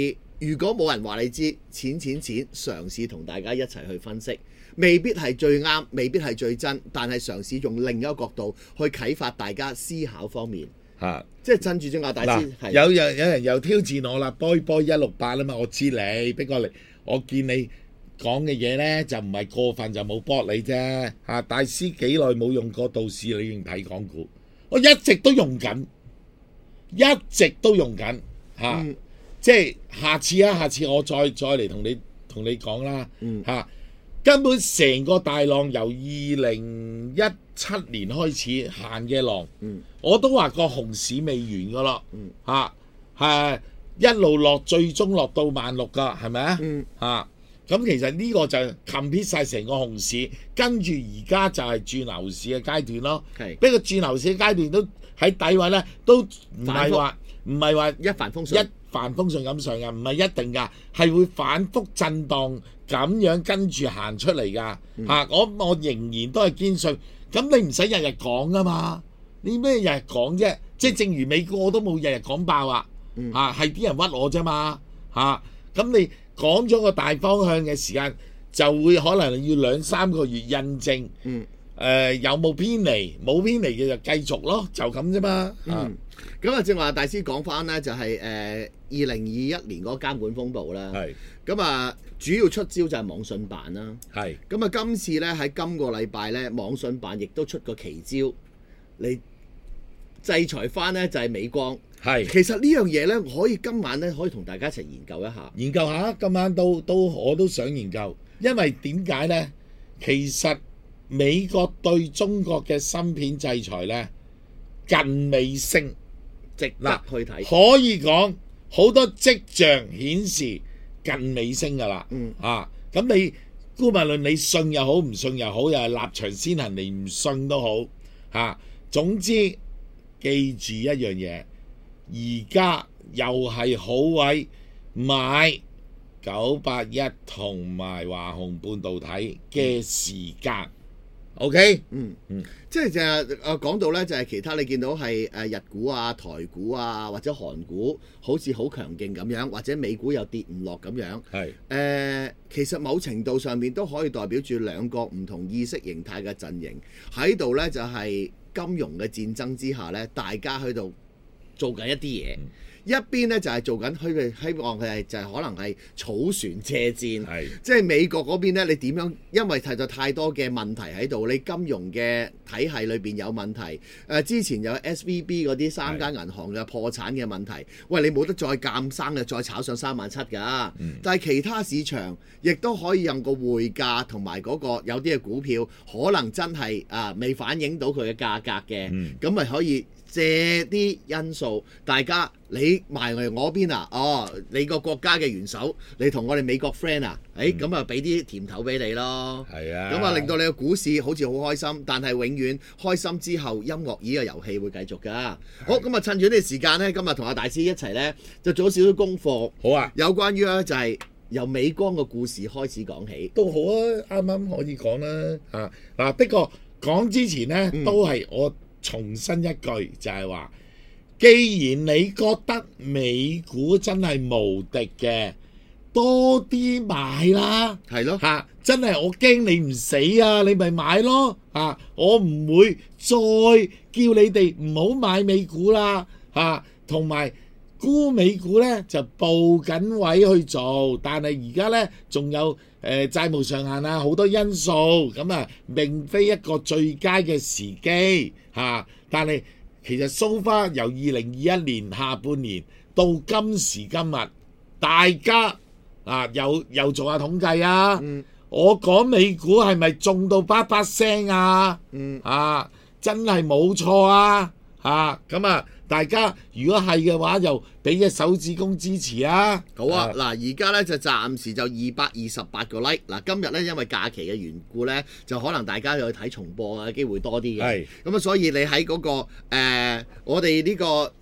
如果冇人話你知，錢錢錢，嘗試同大家一齊去分析，未必係最啱，未必係最真，但係嘗試用另一個角度去啟發大家思考方面。嚇、啊，即係趁住正話大師係
有有有人又挑戰我啦，波波一六八啊嘛，我知你，不過你我見你講嘅嘢咧就唔係過分就冇搏你啫。嚇、啊，大師幾耐冇用過道士理型睇港股？我一直都用緊，一直都用緊嚇。啊嗯、即係下次啊，下次我再再嚟同你同你講啦。嚇、嗯啊，根本成個大浪由二零一七年開始行嘅浪，嗯、我都話個熊市未完噶咯。嚇係、啊、一路落，最終落到萬六噶，係咪啊？嚇咁其實呢個就 complete 晒成個熊市，跟住而家就係轉牛市嘅階段咯。係不過轉牛市嘅階段都喺底位咧，都唔係話唔係話
一帆風順
一帆風順咁上嘅，唔係一定㗎，係會反覆震盪咁樣跟住行出嚟㗎。嚇、嗯啊、我我仍然都係堅信，咁你唔使日日講啊嘛，你咩日日講啫？即係正如美國我都冇日日講爆啊。嚇係啲人屈我啫嘛。嚇、啊、咁你。講咗個大方向嘅時間，就會可能要兩三個月印證。嗯。誒、呃，有冇偏離？冇偏離嘅就繼續咯，就咁啫嘛。
嗯。咁啊，正話大師講翻咧，就係誒二零二一年嗰個監管風暴啦。係。咁啊，主要出招就係網信辦啦。係。咁啊，今次咧喺今個禮拜咧，網信辦亦都出個奇招嚟制裁翻咧，就係美光。係，其實呢樣嘢咧，可以今晚咧可以同大家一齊研究一下。
研究下，今晚都都我都想研究，因為點解咧？其實美國對中國嘅芯片制裁咧近尾聲，
值得去睇。
可以講好多跡象顯示近尾聲㗎啦。嗯啊，咁你姑勿論你信又好，唔信又好，又係立場先行，你唔信都好嚇、啊。總之記住一樣嘢。而家又係好位買九八一同埋華虹半導體嘅時間 ，OK？
嗯嗯，即係就係誒講到咧，就係其他你見到係誒日股啊、台股啊或者韓股好似好強勁咁樣，或者美股又跌唔落咁樣。係誒、呃，其實某程度上面都可以代表住兩個唔同意識形態嘅陣營喺度咧，就係金融嘅戰爭之下咧，大家喺度做緊一啲嘢，嗯、一邊咧就係、是、做緊，佢希望佢係就係、是、可能係草船借箭，係即係美國嗰邊咧，你點樣？因為實在太多嘅問題喺度，你金融嘅體系裏邊有問題。誒、呃，之前有 S V B 嗰啲三間銀行嘅破產嘅問題，喂，你冇得再鑑生嘅，再炒上三萬七㗎。嗯、但係其他市場亦都可以用個匯價同埋嗰個有啲嘅股票，可能真係啊未反映到佢嘅價格嘅，咁咪、嗯、可以。借啲因素，大家你埋嚟我邊啊？哦，你個國家嘅元首，你同我哋美國 friend 啊？誒咁啊，俾啲甜頭俾你咯。係啊，咁啊令到你個股市好似好開心，但係永遠開心之後，音樂椅嘅遊戲會繼續㗎。好，咁啊趁住呢個時間咧，今日同阿大師一齊咧就做咗少少功課。好啊，有關於咧就係由美光嘅故事開始講起，
都好啊，啱啱可以講啦。啊嗱，不過講之前咧、嗯、都係我。重申一句就係話，既然你覺得美股真係無敵嘅，多啲買啦，係咯嚇、啊，真係我驚你唔死啊，你咪買咯嚇、啊，我唔會再叫你哋唔好買美股啦嚇，同埋沽美股咧就報緊位去做，但係而家咧仲有誒、呃、債務上限啊，好多因素，咁啊並非一個最佳嘅時機。嚇、啊！但係其實 so far 由二零二一年下半年到今時今日，大家啊又又做下統計啊！嗯、我講美股係咪中到叭叭聲啊？嗯啊，真係冇錯啊！嚇咁啊！大家如果係嘅話，就俾隻手指公支持啊！
好啊！嗱、啊，而家咧就暫時就二百二十八個 like。嗱，今日咧因為假期嘅緣故咧，就可能大家去睇重播嘅機會多啲嘅。係咁啊，所以你喺嗰、那個、呃、我哋呢個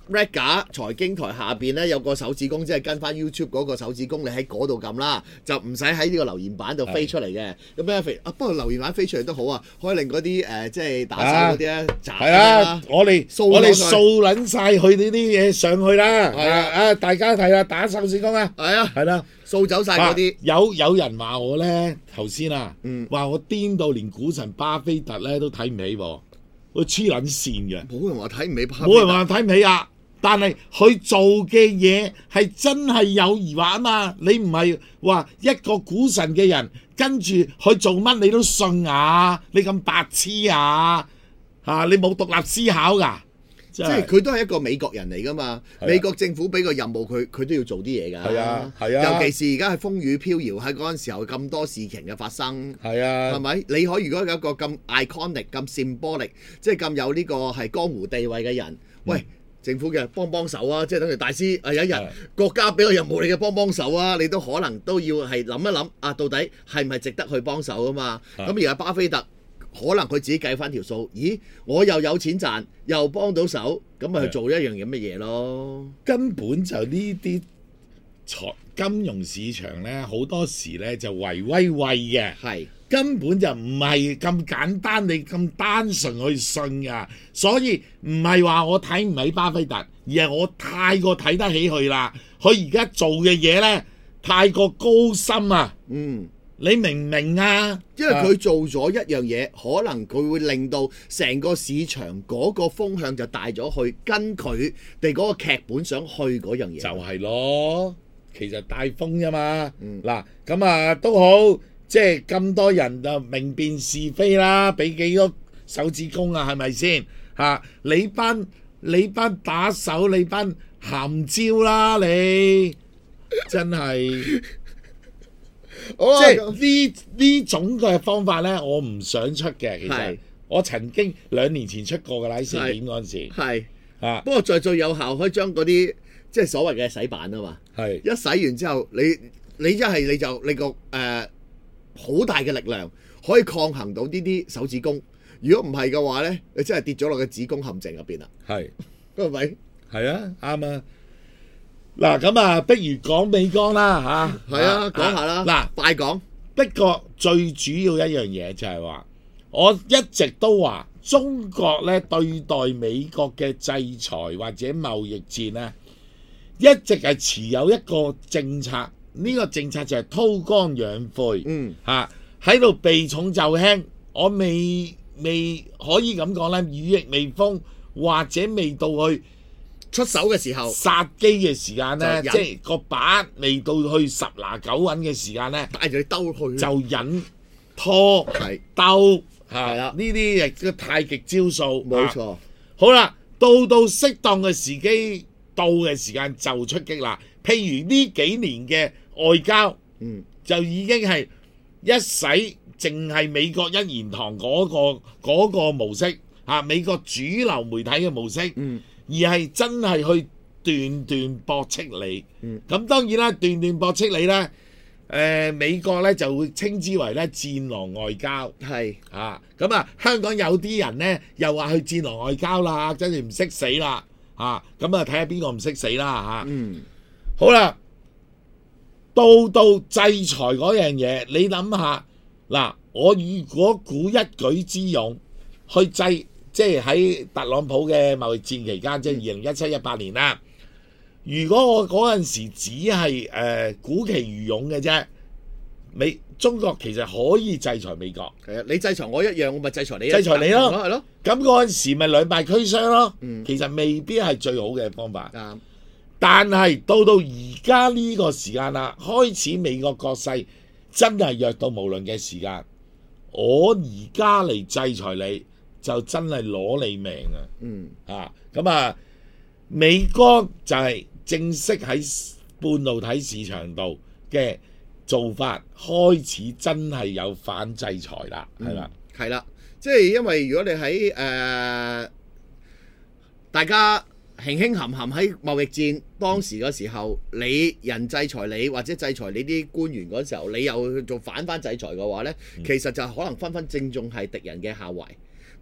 Rega 財經台下邊咧有個手指公，即係跟翻 YouTube 嗰個手指公，你喺嗰度撳啦，就唔使喺呢個留言板度飛出嚟嘅。咁咩飛啊？不過留言板飛出嚟都好啊，可以令嗰啲誒即係打手嗰啲咧賺。係啊，
我哋我哋掃撚晒佢呢啲嘢上去啦。係啊，啊大家睇啦，打手指公啊。
係啊，
係啦，
掃走晒嗰啲。
有有人話我咧頭先啊，話我癲到連股神巴菲特咧都睇唔起喎，我黐撚線嘅。
冇人話睇唔起巴菲特，
冇人話睇唔起啊！但係佢做嘅嘢係真係有疑惑啊嘛！你唔係話一個股神嘅人跟住佢做乜你都信啊？你咁白痴啊？嚇你冇獨立思考㗎？
即係佢都係一個美國人嚟㗎嘛？美國政府俾個任務佢，佢都要做啲嘢㗎。
係啊，係啊。
尤其是而家係風雨飄搖，喺嗰陣時候咁多事情嘅發生。
係啊。
係咪？你可以如果有一個咁 iconic、咁 symbolic，即係咁有呢個係江湖地位嘅人，喂。嗯政府嘅幫幫手啊，即係等於大師啊，有一日國家俾個任務你嘅幫幫手啊，你都可能都要係諗一諗啊，到底係咪值得去幫手啊嘛？咁而家巴菲特可能佢自己計翻條數，咦，我又有錢賺，又幫到手，咁咪去做一樣咁嘅嘢咯。
根本就呢啲財金融市場咧，好多時咧就圍威喂嘅。係。根本就唔係咁簡單，你咁單純去信噶，所以唔係話我睇唔起巴菲特，而係我太過睇得起佢啦。佢而家做嘅嘢呢，太過高深啊！嗯，你明唔明啊？
因為佢做咗一樣嘢，可能佢會令到成個市場嗰個風向就帶咗去跟佢哋嗰個劇本想去嗰樣嘢。
就係咯，其實帶風啫嘛。嗱、嗯，咁啊都好。即係咁多人就明辨是非啦，俾幾多手指公啊？係咪先嚇？你班你班打手，你班鹹椒啦，你真係即係呢呢種嘅方法咧，我唔想出嘅。其實我曾經兩年前出過嘅啦，喺四點嗰陣時係
啊。不過最最有效可以將嗰啲即係所謂嘅洗版啊嘛。係一洗完之後，你你一係你就你個誒。呃好大嘅力量可以抗衡到呢啲手指公，如果唔係嘅話咧，你真係跌咗落個子宮陷阱入邊啦。係，係咪？係
啊，啱啊。嗱，咁啊，不如講美光啦嚇。
係啊，講下啦。嗱，快講。
不過最主要一樣嘢就係話，我一直都話中國咧對待美國嘅制裁或者貿易戰咧，一直係持有一個政策。呢個政策就係韜光養晦，嗯嚇喺度避重就輕。我未未可以咁講咧，羽翼未豐或者未到去
出手嘅時候，
殺機嘅時間咧，即係個把未到去十拿九穩嘅時間咧，
帶住你兜去
就引拖係兜係啦。呢啲亦都太極招數，
冇錯。
好啦，到到適當嘅時機到嘅時間就出擊啦。譬如呢幾年嘅外交，嗯，就已經係一洗淨係美國一言堂嗰個嗰個模式嚇，美國主流媒體嘅模式，嗯，而係真係去斷斷駁斥你，嗯，咁當然啦，斷斷駁斥你咧，誒美國咧就會稱之為咧戰狼外交，係啊，咁啊香港有啲人咧又話去戰狼外交啦，真係唔識死啦，嚇，咁啊睇下邊個唔識死啦嚇，嗯，好啦。到到制裁嗰樣嘢，你諗下嗱，我如果鼓一舉之勇去制，即係喺特朗普嘅貿易戰期間，即係二零一七一八年啦。如果我嗰陣時只係誒、呃、鼓其餘勇嘅啫，美中國其實可以制裁美國。
係啊，你制裁我一樣，我咪制裁你，
制裁你咯，
係咯。
咁嗰陣時咪兩敗俱傷咯。
嗯、
其實未必係最好嘅方法。
嗯
但係到到而家呢個時間啦，開始美國國勢真係弱到無論嘅時間，我而家嚟制裁你就真係攞你命啊！嗯啊，咁啊，美國就係正式喺半導體市場度嘅做法開始真係有反制裁啦，係啦、
嗯，係啦，即係因為如果你喺誒、呃、大家。輕輕含含喺貿易戰當時嗰時候，你人制裁你或者制裁你啲官員嗰時候，你又去做反翻制裁嘅話呢、嗯、其實就可能分分正中係敵人嘅下懷。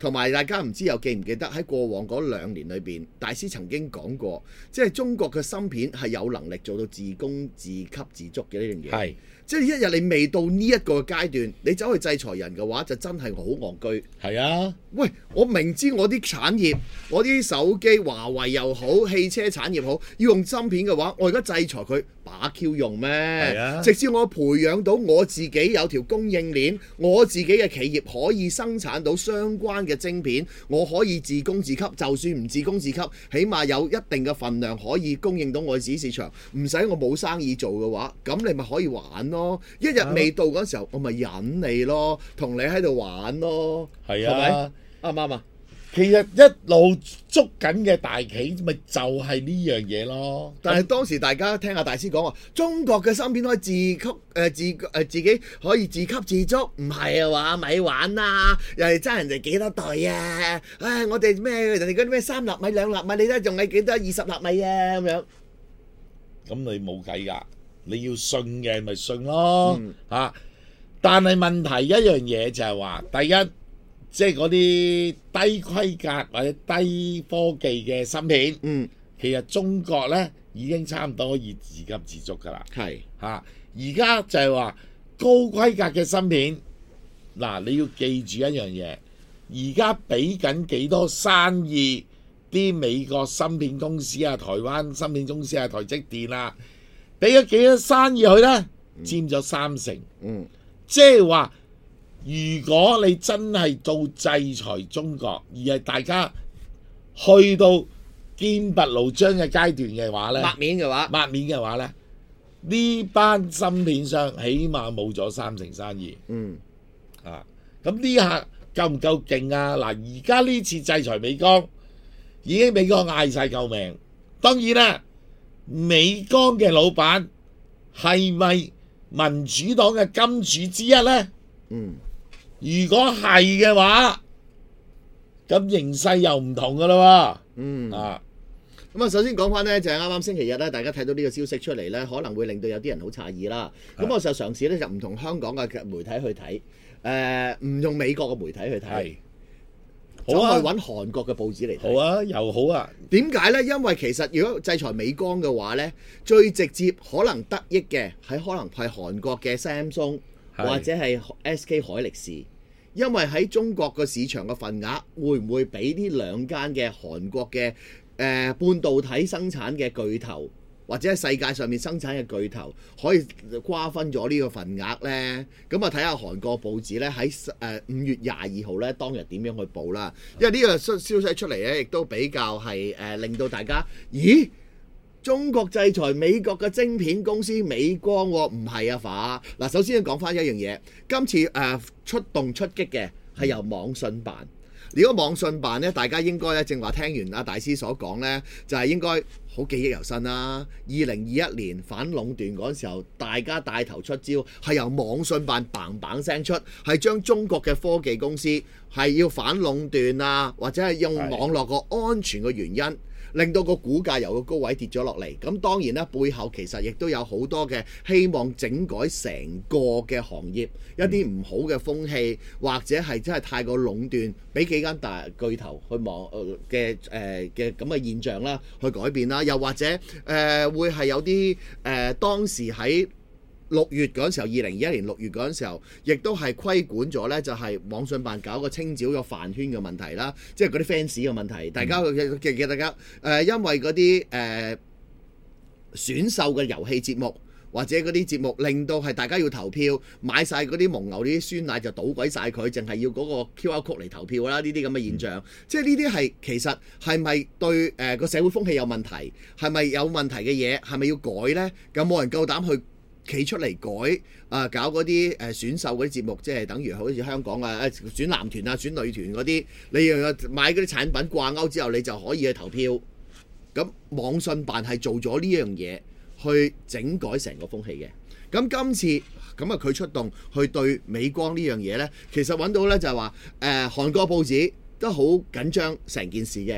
同埋大家唔知又記唔記得喺過往嗰兩年裏邊，大師曾經講過，即係中國嘅芯片係有能力做到自供自給自足嘅呢樣嘢。係。即係一日你未到呢一個階段，你走去制裁人嘅話，就真係好戇居。係啊，喂，我明知我啲產業，我啲手機，華為又好，汽車產業好，要用芯片嘅話，我而家制裁佢，把 Q 用咩？係啊，直至我培養到我自己有條供應鏈，我自己嘅企業可以生產到相關嘅晶片，我可以自供自給，就算唔自供自給，起碼有一定嘅份量可以供應到我嘅市場，唔使我冇生意做嘅話，咁你咪可以玩咯。一日未到嗰時候，我咪忍你咯，同你喺度玩咯，係啊，啱唔啱啊？
其實一路捉緊嘅大棋，咪就係呢樣嘢咯。
但係當時大家聽阿大師講話，中國嘅芯片可以自給誒、呃、自誒、呃、自己可以自給自足，唔係啊話咪玩啦，又係爭人哋幾多代啊？唉，我哋咩人哋嗰啲咩三納米兩納米，你都仲係幾多二十納米啊？咁樣，
咁你冇計㗎。你要信嘅咪信咯嚇、嗯啊，但係問題一樣嘢就係話，第一即係嗰啲低規格或者低科技嘅芯片，嗯，其實中國咧已經差唔多可以自給自足㗎啦。係嚇，而家就係話高規格嘅芯片，嗱你要記住一樣嘢，而家俾緊幾多生意啲美國芯片公司啊、台灣芯片公司啊、台積電啊。俾咗幾多生意佢呢？佔咗三成。嗯，即係話，如果你真係到制裁中國，而係大家去到劍拔弩張嘅階段嘅話呢，
抹面嘅話，
抹面嘅話呢，呢班芯片商起碼冇咗三成生意。嗯，啊，咁呢下夠唔夠勁啊？嗱，而家呢次制裁美光，已經美國嗌晒救命。當然啦。美光嘅老闆係咪民主黨嘅金主之一呢？嗯，如果係嘅話，咁形勢又唔同噶啦喎。嗯啊，
咁啊，首先講翻呢，就係啱啱星期日咧，大家睇到呢個消息出嚟呢，可能會令到有啲人好詫異啦。咁我就嘗試咧就唔同香港嘅媒體去睇，誒、呃，唔用美國嘅媒體去睇。走去揾韓國嘅報紙嚟睇。
好啊，又好啊。
點解呢？因為其實如果制裁美光嘅話呢，最直接可能得益嘅係可能係韓國嘅 Samsung 或者係 S K 海力士，因為喺中國個市場嘅份額會唔會俾呢兩間嘅韓國嘅誒、呃、半導體生產嘅巨頭，或者喺世界上面生產嘅巨頭可以瓜分咗呢個份額呢？咁啊睇下韓國報紙呢，喺誒五月廿二號呢當日點樣去報啦？因為呢個消消息出嚟呢，亦都比較係誒、呃、令到大家，咦？中國制裁美國嘅晶片公司美光喎，唔係啊法。嗱，首先要講翻一樣嘢，今次誒、呃、出動出擊嘅係由網信辦。如果網信辦咧，大家應該咧正話聽完阿大師所講咧，就係、是、應該好記憶猶新啦。二零二一年反壟斷嗰陣時候，大家帶頭出招，係由網信辦砰砰聲出，係將中國嘅科技公司係要反壟斷啊，或者係用網絡個安全嘅原因，令到個股價由個高位跌咗落嚟。咁當然啦，背後其實亦都有好多嘅希望整改成個嘅行業，一啲唔好嘅風氣，或者係真係太過壟斷，俾幾間大巨頭去望嘅誒嘅咁嘅現象啦，去改變啦。又或者誒、呃、會係有啲誒、呃、當時喺六月嗰陣時候，二零二一年六月嗰陣時候，亦都係規管咗呢，就係網信辦搞個清剿個飯圈嘅問題啦，即係嗰啲 fans 嘅問題。大家記唔記得大家誒、呃，因為嗰啲誒選秀嘅遊戲節目或者嗰啲節目，令到係大家要投票買晒嗰啲蒙牛呢啲酸奶就倒鬼晒佢，淨係要嗰個 Q R code 嚟投票啦。呢啲咁嘅現象，嗯、即係呢啲係其實係咪對誒個、呃、社會風氣有問題？係咪有問題嘅嘢？係咪要改呢？咁冇人夠膽去企出嚟改啊！搞嗰啲誒選秀嗰啲節目，即係等於好似香港啊，選男團啊、選女團嗰啲，你又買嗰啲產品掛鈎之後，你就可以去投票。咁網信辦係做咗呢樣嘢，去整改成個風氣嘅。咁今次咁啊，佢出動去對美光呢樣嘢呢，其實揾到呢就係話誒韓國報紙都好緊張成件事嘅。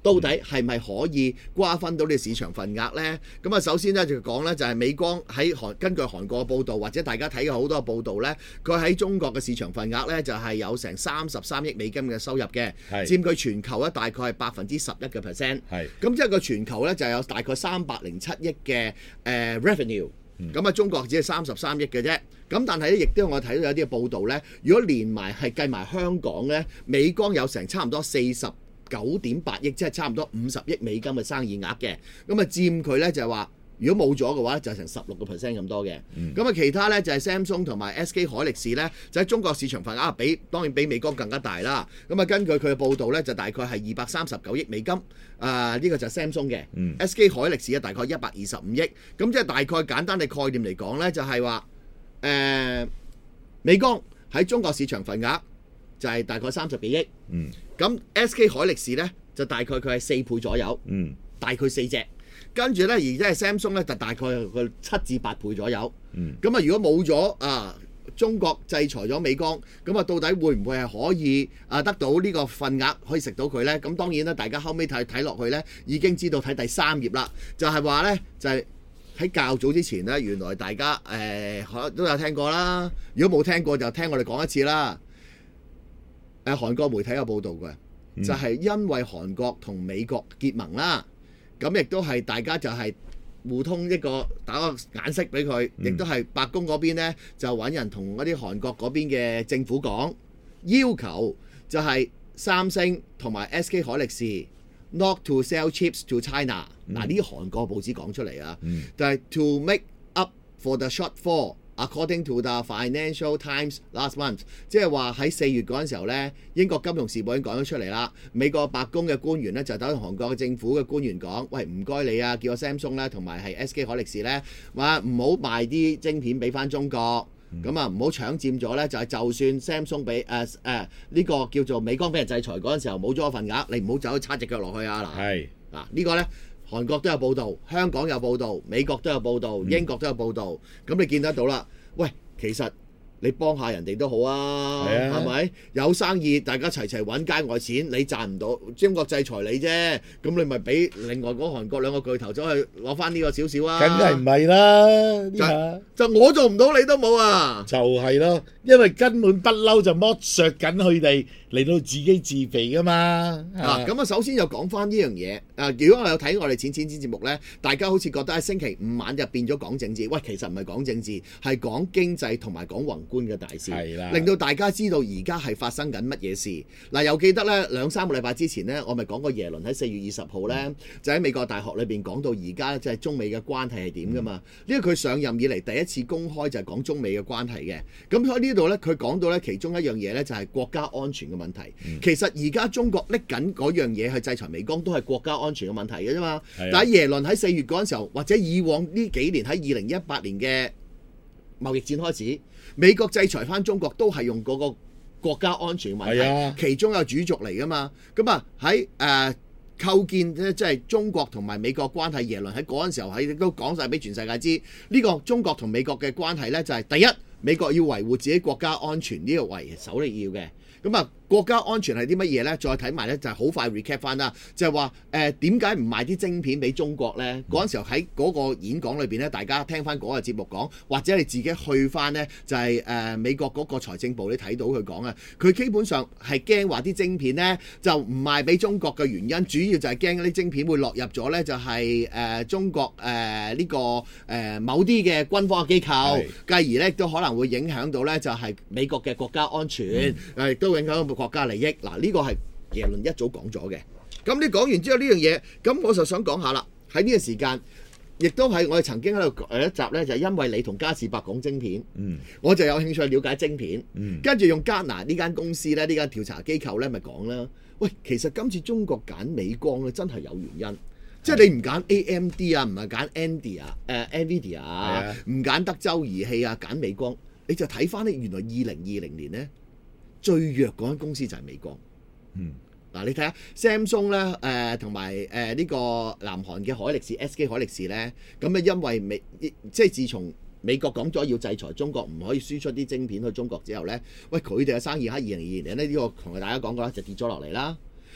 到底係咪可以瓜分到呢個市場份額呢？咁啊，首先咧就講咧就係美光喺韓根據韓國嘅報導，或者大家睇嘅好多嘅報導咧，佢喺中國嘅市場份額咧就係有成三十三億美金嘅收入嘅，佔據全球咧大概係百分之十一嘅 percent。係咁即係個全球咧就有大概三百零七億嘅誒 revenue。咁啊，中國只係三十三億嘅啫。咁但係咧，亦都我睇到有啲嘅報導咧，如果連埋係計埋香港咧，美光有成差唔多四十九點八億，即係差唔多五十億美金嘅生意額嘅。咁啊，佔佢咧就係話，如果冇咗嘅話，就係成十六個 percent 咁多嘅。咁啊、嗯，其他咧就係 Samsung 同埋 S K 海力士咧，就喺中國市場份額比當然比美光更加大啦。咁啊，根據佢嘅報導咧，就大概係二百三十九億美金。啊、呃，呢、這個就係 Samsung 嘅。嗯、S K 海力士啊，大概一百二十五億。咁即係大概簡單嘅概念嚟講咧，就係話誒美光喺中國市場份額就係大概三十幾億。嗯。咁 S K 海力士咧就大概佢係四倍左右。嗯。大概四隻。跟住咧，而即係 Samsung 咧就大概佢七至八倍左右。嗯。咁啊，如果冇咗啊中國制裁咗美光，咁啊到底會唔會係可以啊得到呢個份額可以食到佢咧？咁當然啦，大家後尾睇睇落去咧，已經知道睇第三頁啦，就係話咧就係、是、喺較早之前咧，原來大家誒、呃、都有聽過啦。如果冇聽過就聽我哋講一次啦。誒、呃，韓國媒體有報導嘅，嗯、就係因為韓國同美國結盟啦。咁亦都係大家就係互通一個打個眼色俾佢，亦都係白宮嗰邊咧就揾人同嗰啲韓國嗰邊嘅政府講，要求就係三星同埋 S K 海力士 not to sell chips to China。嗱，呢啲韓國報紙講出嚟啊，嗯、就係 to make up for the shortfall。According to the Financial Times last month， 即係話喺四月嗰陣時候咧，英國金融時報已經講咗出嚟啦。美國白宮嘅官員咧就等韓國嘅政府嘅官員講：喂，唔該你啊，叫我 Samsung 咧同埋係 S K 海力士咧，話唔好賣啲晶片俾翻中國，咁啊唔好搶佔咗咧，就係、是、就算 Samsung 俾誒誒呢個叫做美光俾人制裁嗰陣時候冇咗份額，你唔好走去叉隻腳落去啊！嗱，係嗱是呢個咧。韓國都有報導，香港有報導，美國都有報導，英國都有報導。咁、嗯、你見得到啦？喂，其實你幫下人哋都好啊，係咪、啊？有生意，大家齊齊揾街外錢，你賺唔到，中國制裁你啫。咁你咪俾另外嗰韓國兩個巨頭走去攞翻呢個少少啊？
梗係唔係啦？
就就我做唔到，你都冇啊？
就係咯，因為根本不嬲就剝削緊佢哋。嚟到自己自肥噶嘛
嗱，咁啊首先又講翻呢樣嘢啊！如果我有睇我哋錢錢錢節目咧，大家好似覺得喺星期五晚就變咗講政治，喂，其實唔係講政治，係講經濟同埋講宏觀嘅大事，係啦，令到大家知道而家係發生緊乜嘢事。嗱、啊，又記得咧兩三個禮拜之前咧，我咪講過耶倫喺四月二十號咧，嗯、就喺美國大學裏邊講到而家即係中美嘅關係係點噶嘛？因為佢上任以嚟第一次公開就係講中美嘅關係嘅。咁喺呢度咧，佢講到咧其中一樣嘢咧就係國家安全嘅問題。嗯、其實而家中國拎緊嗰樣嘢去制裁美光，都係國家安全嘅問題嘅啫嘛。的但係耶倫喺四月嗰陣時候，或者以往呢幾年喺二零一八年嘅貿易戰開始，美國制裁翻中國都係用嗰個國家安全問題，的其中有主軸嚟噶嘛。咁啊喺誒構建咧，即係中國同埋美國關係，耶倫喺嗰陣時候喺都講晒俾全世界知，呢、這個中國同美國嘅關係咧就係、是、第一，美國要維護自己國家安全呢、這個為首嚟要嘅。咁啊，國家安全係啲乜嘢咧？再睇埋咧，就係好快 recap 翻啦。就係話誒點解唔賣啲晶片俾中國咧？嗰陣、嗯、時候喺嗰個演講裏邊咧，大家聽翻嗰個節目講，或者你自己去翻咧，就係、是、誒、呃、美國嗰個財政部你睇到佢講啊。佢基本上係驚話啲晶片咧就唔賣俾中國嘅原因，主要就係驚啲晶片會落入咗咧，就係、是、誒、呃、中國誒呢、呃這個誒、呃、某啲嘅軍方嘅機構，是繼而咧都可能會影響到咧就係美國嘅國家安全，誒都、嗯。影響到國家利益，嗱、這、呢個係耶倫一早講咗嘅。咁你講完之後呢樣嘢，咁我就想講下啦。喺呢個時間，亦都係我哋曾經喺度誒一集咧，就係、是、因為你同嘉士伯講晶片，嗯，我就有興趣了解晶片，嗯，跟住用加拿呢間公司咧，呢間調查機構咧，咪講啦。喂，其實今次中國揀美光咧，真係有原因，即係你唔揀 A M D 啊，唔係揀 Nvidia 誒 Nvidia 啊，唔揀德州儀器啊，揀美光，你就睇翻咧，原來二零二零年咧。最弱嗰間公司就係美光，嗯，嗱你睇下 Samsung 咧，誒同埋誒呢個南韓嘅海力士 S K 海力士咧，咁啊因為美即係自從美國講咗要制裁中國，唔可以輸出啲晶片去中國之後咧，喂佢哋嘅生意喺二零二二年咧呢、呢個同大家講過啦，就跌咗落嚟啦。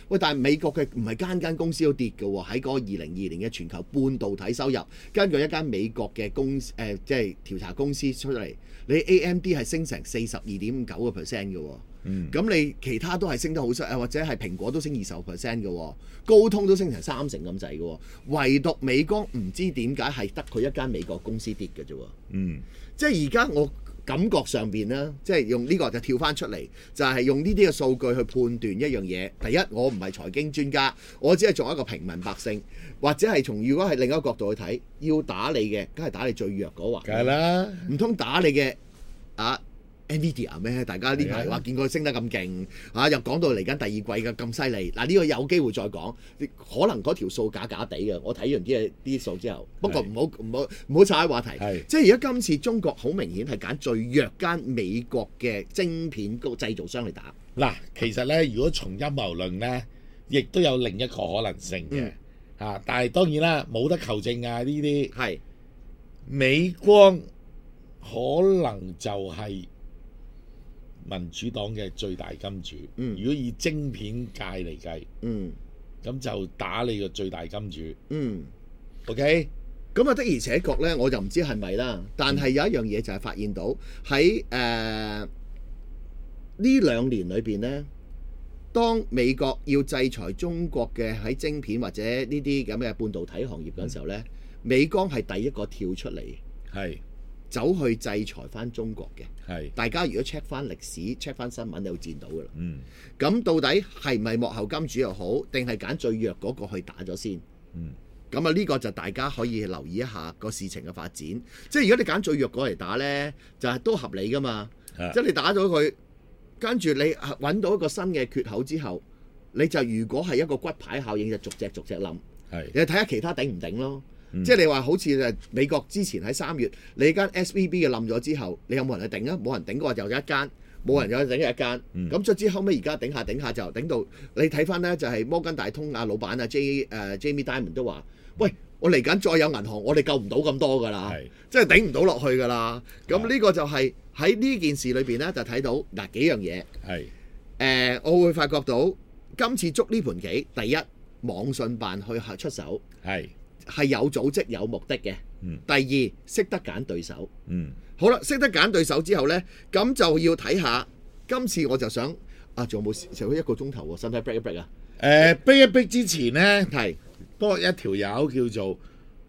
喂，但係美國嘅唔係間間公司都跌嘅喎，喺嗰個二零二年嘅全球半導體收入，根據一間美國嘅公誒、呃、即係調查公司出嚟，你 A M D 係升成四十二點九個 percent 嘅喎。嗯，咁你其他都係升得好犀，或者係蘋果都升二十個 percent 嘅喎，高通都升成三成咁滯嘅喎，唯獨美光唔知點解係得佢一間美國公司跌嘅啫喎。嗯，即係而家我感覺上邊咧，即係用呢個就跳翻出嚟，就係、是、用呢啲嘅數據去判斷一樣嘢。第一，我唔係財經專家，我只係作為一個平民百姓，或者係從如果係另一個角度去睇，要打你嘅，梗係打你最弱嗰環。梗係啦，唔通打你嘅啊？Nvidia 咩？大家呢排話見佢升得咁勁啊，又講到嚟緊第二季嘅咁犀利。嗱、啊、呢、呢個有機會再講，可能嗰條數假假地嘅。我睇完啲啲數之後，不過唔好唔好唔好岔開話題。即係而家今次中國好明顯係揀最弱間美國嘅晶片個製造商嚟打。
嗱，其實咧，如果從陰謀論咧，亦都有另一個可能性嘅嚇、嗯啊，但係當然啦，冇得求證啊！呢啲係美光可能就係民主黨嘅最大金主，嗯、如果以晶片界嚟計，咁、嗯、就打你個最大金主。嗯，OK，
咁啊的而且確咧，我就唔知係咪啦。但係有一樣嘢就係發現到喺誒呢兩年裏邊咧，當美國要制裁中國嘅喺晶片或者呢啲咁嘅半導體行業嗰陣時候咧，嗯、美光係第一個跳出嚟。係。走去制裁翻中國嘅，係大家如果 check 翻歷史 check 翻新聞，你會見到噶啦。嗯，咁到底係咪幕後金主又好，定係揀最弱嗰個去打咗先？嗯，咁啊呢個就大家可以留意一下個事情嘅發展。即係如果你揀最弱嗰個嚟打呢，就係、是、都合理噶嘛。的即係你打咗佢，跟住你揾到一個新嘅缺口之後，你就如果係一個骨牌效應，就逐隻逐隻冧。係的，你睇下其他頂唔頂咯。嗯、即係你話好似誒美國之前喺三月，你間 S V B 嘅冧咗之後，你有冇人去頂啊？冇人頂嘅話，就有一間，冇人有去頂一間。咁卒之後尾而家頂下頂下就頂到你睇翻咧，就係摩根大通啊老闆啊 J 誒、uh, Jamie Dimon 都話：喂，我嚟緊再有銀行，我哋救唔到咁多㗎啦，是即係頂唔到落去㗎啦。咁呢個就係喺呢件事裏邊咧，就睇到嗱幾樣嘢。係誒是、呃，我會發覺到今次捉呢盤棋，第一網信辦去出手。係。係有組織有目的嘅。嗯、第二識得揀對手。嗯，好啦，識得揀對手之後呢，咁就要睇下今次我就想啊，仲有冇剩咗一個鐘頭喎？使唔使 break 一 break 啊？誒
break 一 break 之前呢，係多一條友叫做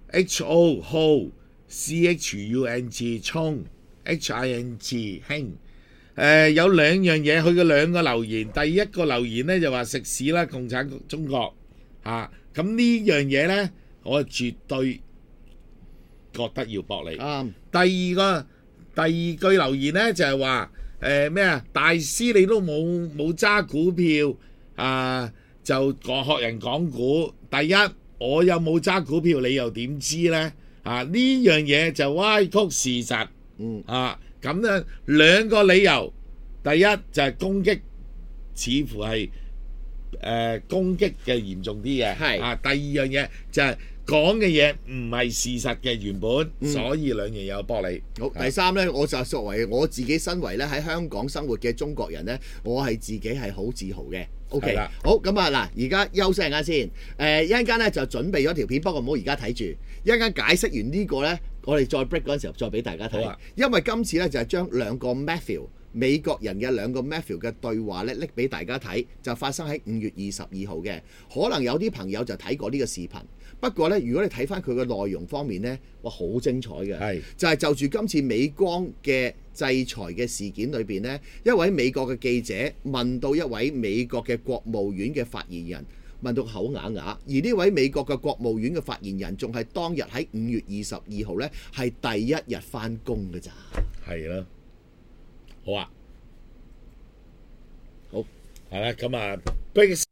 H O Ho C H U N G 衝 H I N G 興誒、呃、有兩樣嘢，佢嘅兩個留言，第一個留言呢，就話食屎啦，共產中國嚇，咁、啊、呢樣嘢呢。我絕對覺得要駁你。啱。第二個第二句留言呢，就係話誒咩啊？大師你都冇冇揸股票啊？就講學人講股。第一，我又冇揸股票，你又點知呢？啊呢樣嘢就歪曲事實。嗯。啊咁樣兩個理由，第一就係攻擊，似乎係誒、呃、攻擊嘅嚴重啲嘅。係。啊第二樣嘢就係、是。講嘅嘢唔係事實嘅原本，嗯、所以兩樣有玻璃。好，
第三呢，我就作為我自己身為咧喺香港生活嘅中國人呢，我係自己係好自豪嘅。OK，的好咁啊嗱，而家休息陣間先。誒一陣間呢就準備咗條片，不過唔好而家睇住。一陣間解釋完呢個呢，我哋再 break 嗰陣時候再俾大家睇。的因為今次呢，就係、是、將兩個 Matthew 美國人嘅兩個 Matthew 嘅對話咧拎俾大家睇，就發生喺五月二十二號嘅。可能有啲朋友就睇過呢個視頻。不過咧，如果你睇翻佢嘅內容方面咧，哇，好精彩嘅，係就係就住今次美光嘅制裁嘅事件裏邊咧，一位美國嘅記者問到一位美國嘅國務院嘅發言人，問到口啞啞，而呢位美國嘅國務院嘅發言人仲係當日喺五月二十二號咧係第一日翻工嘅咋，
係啦，好啊，
好，
係啦，咁啊。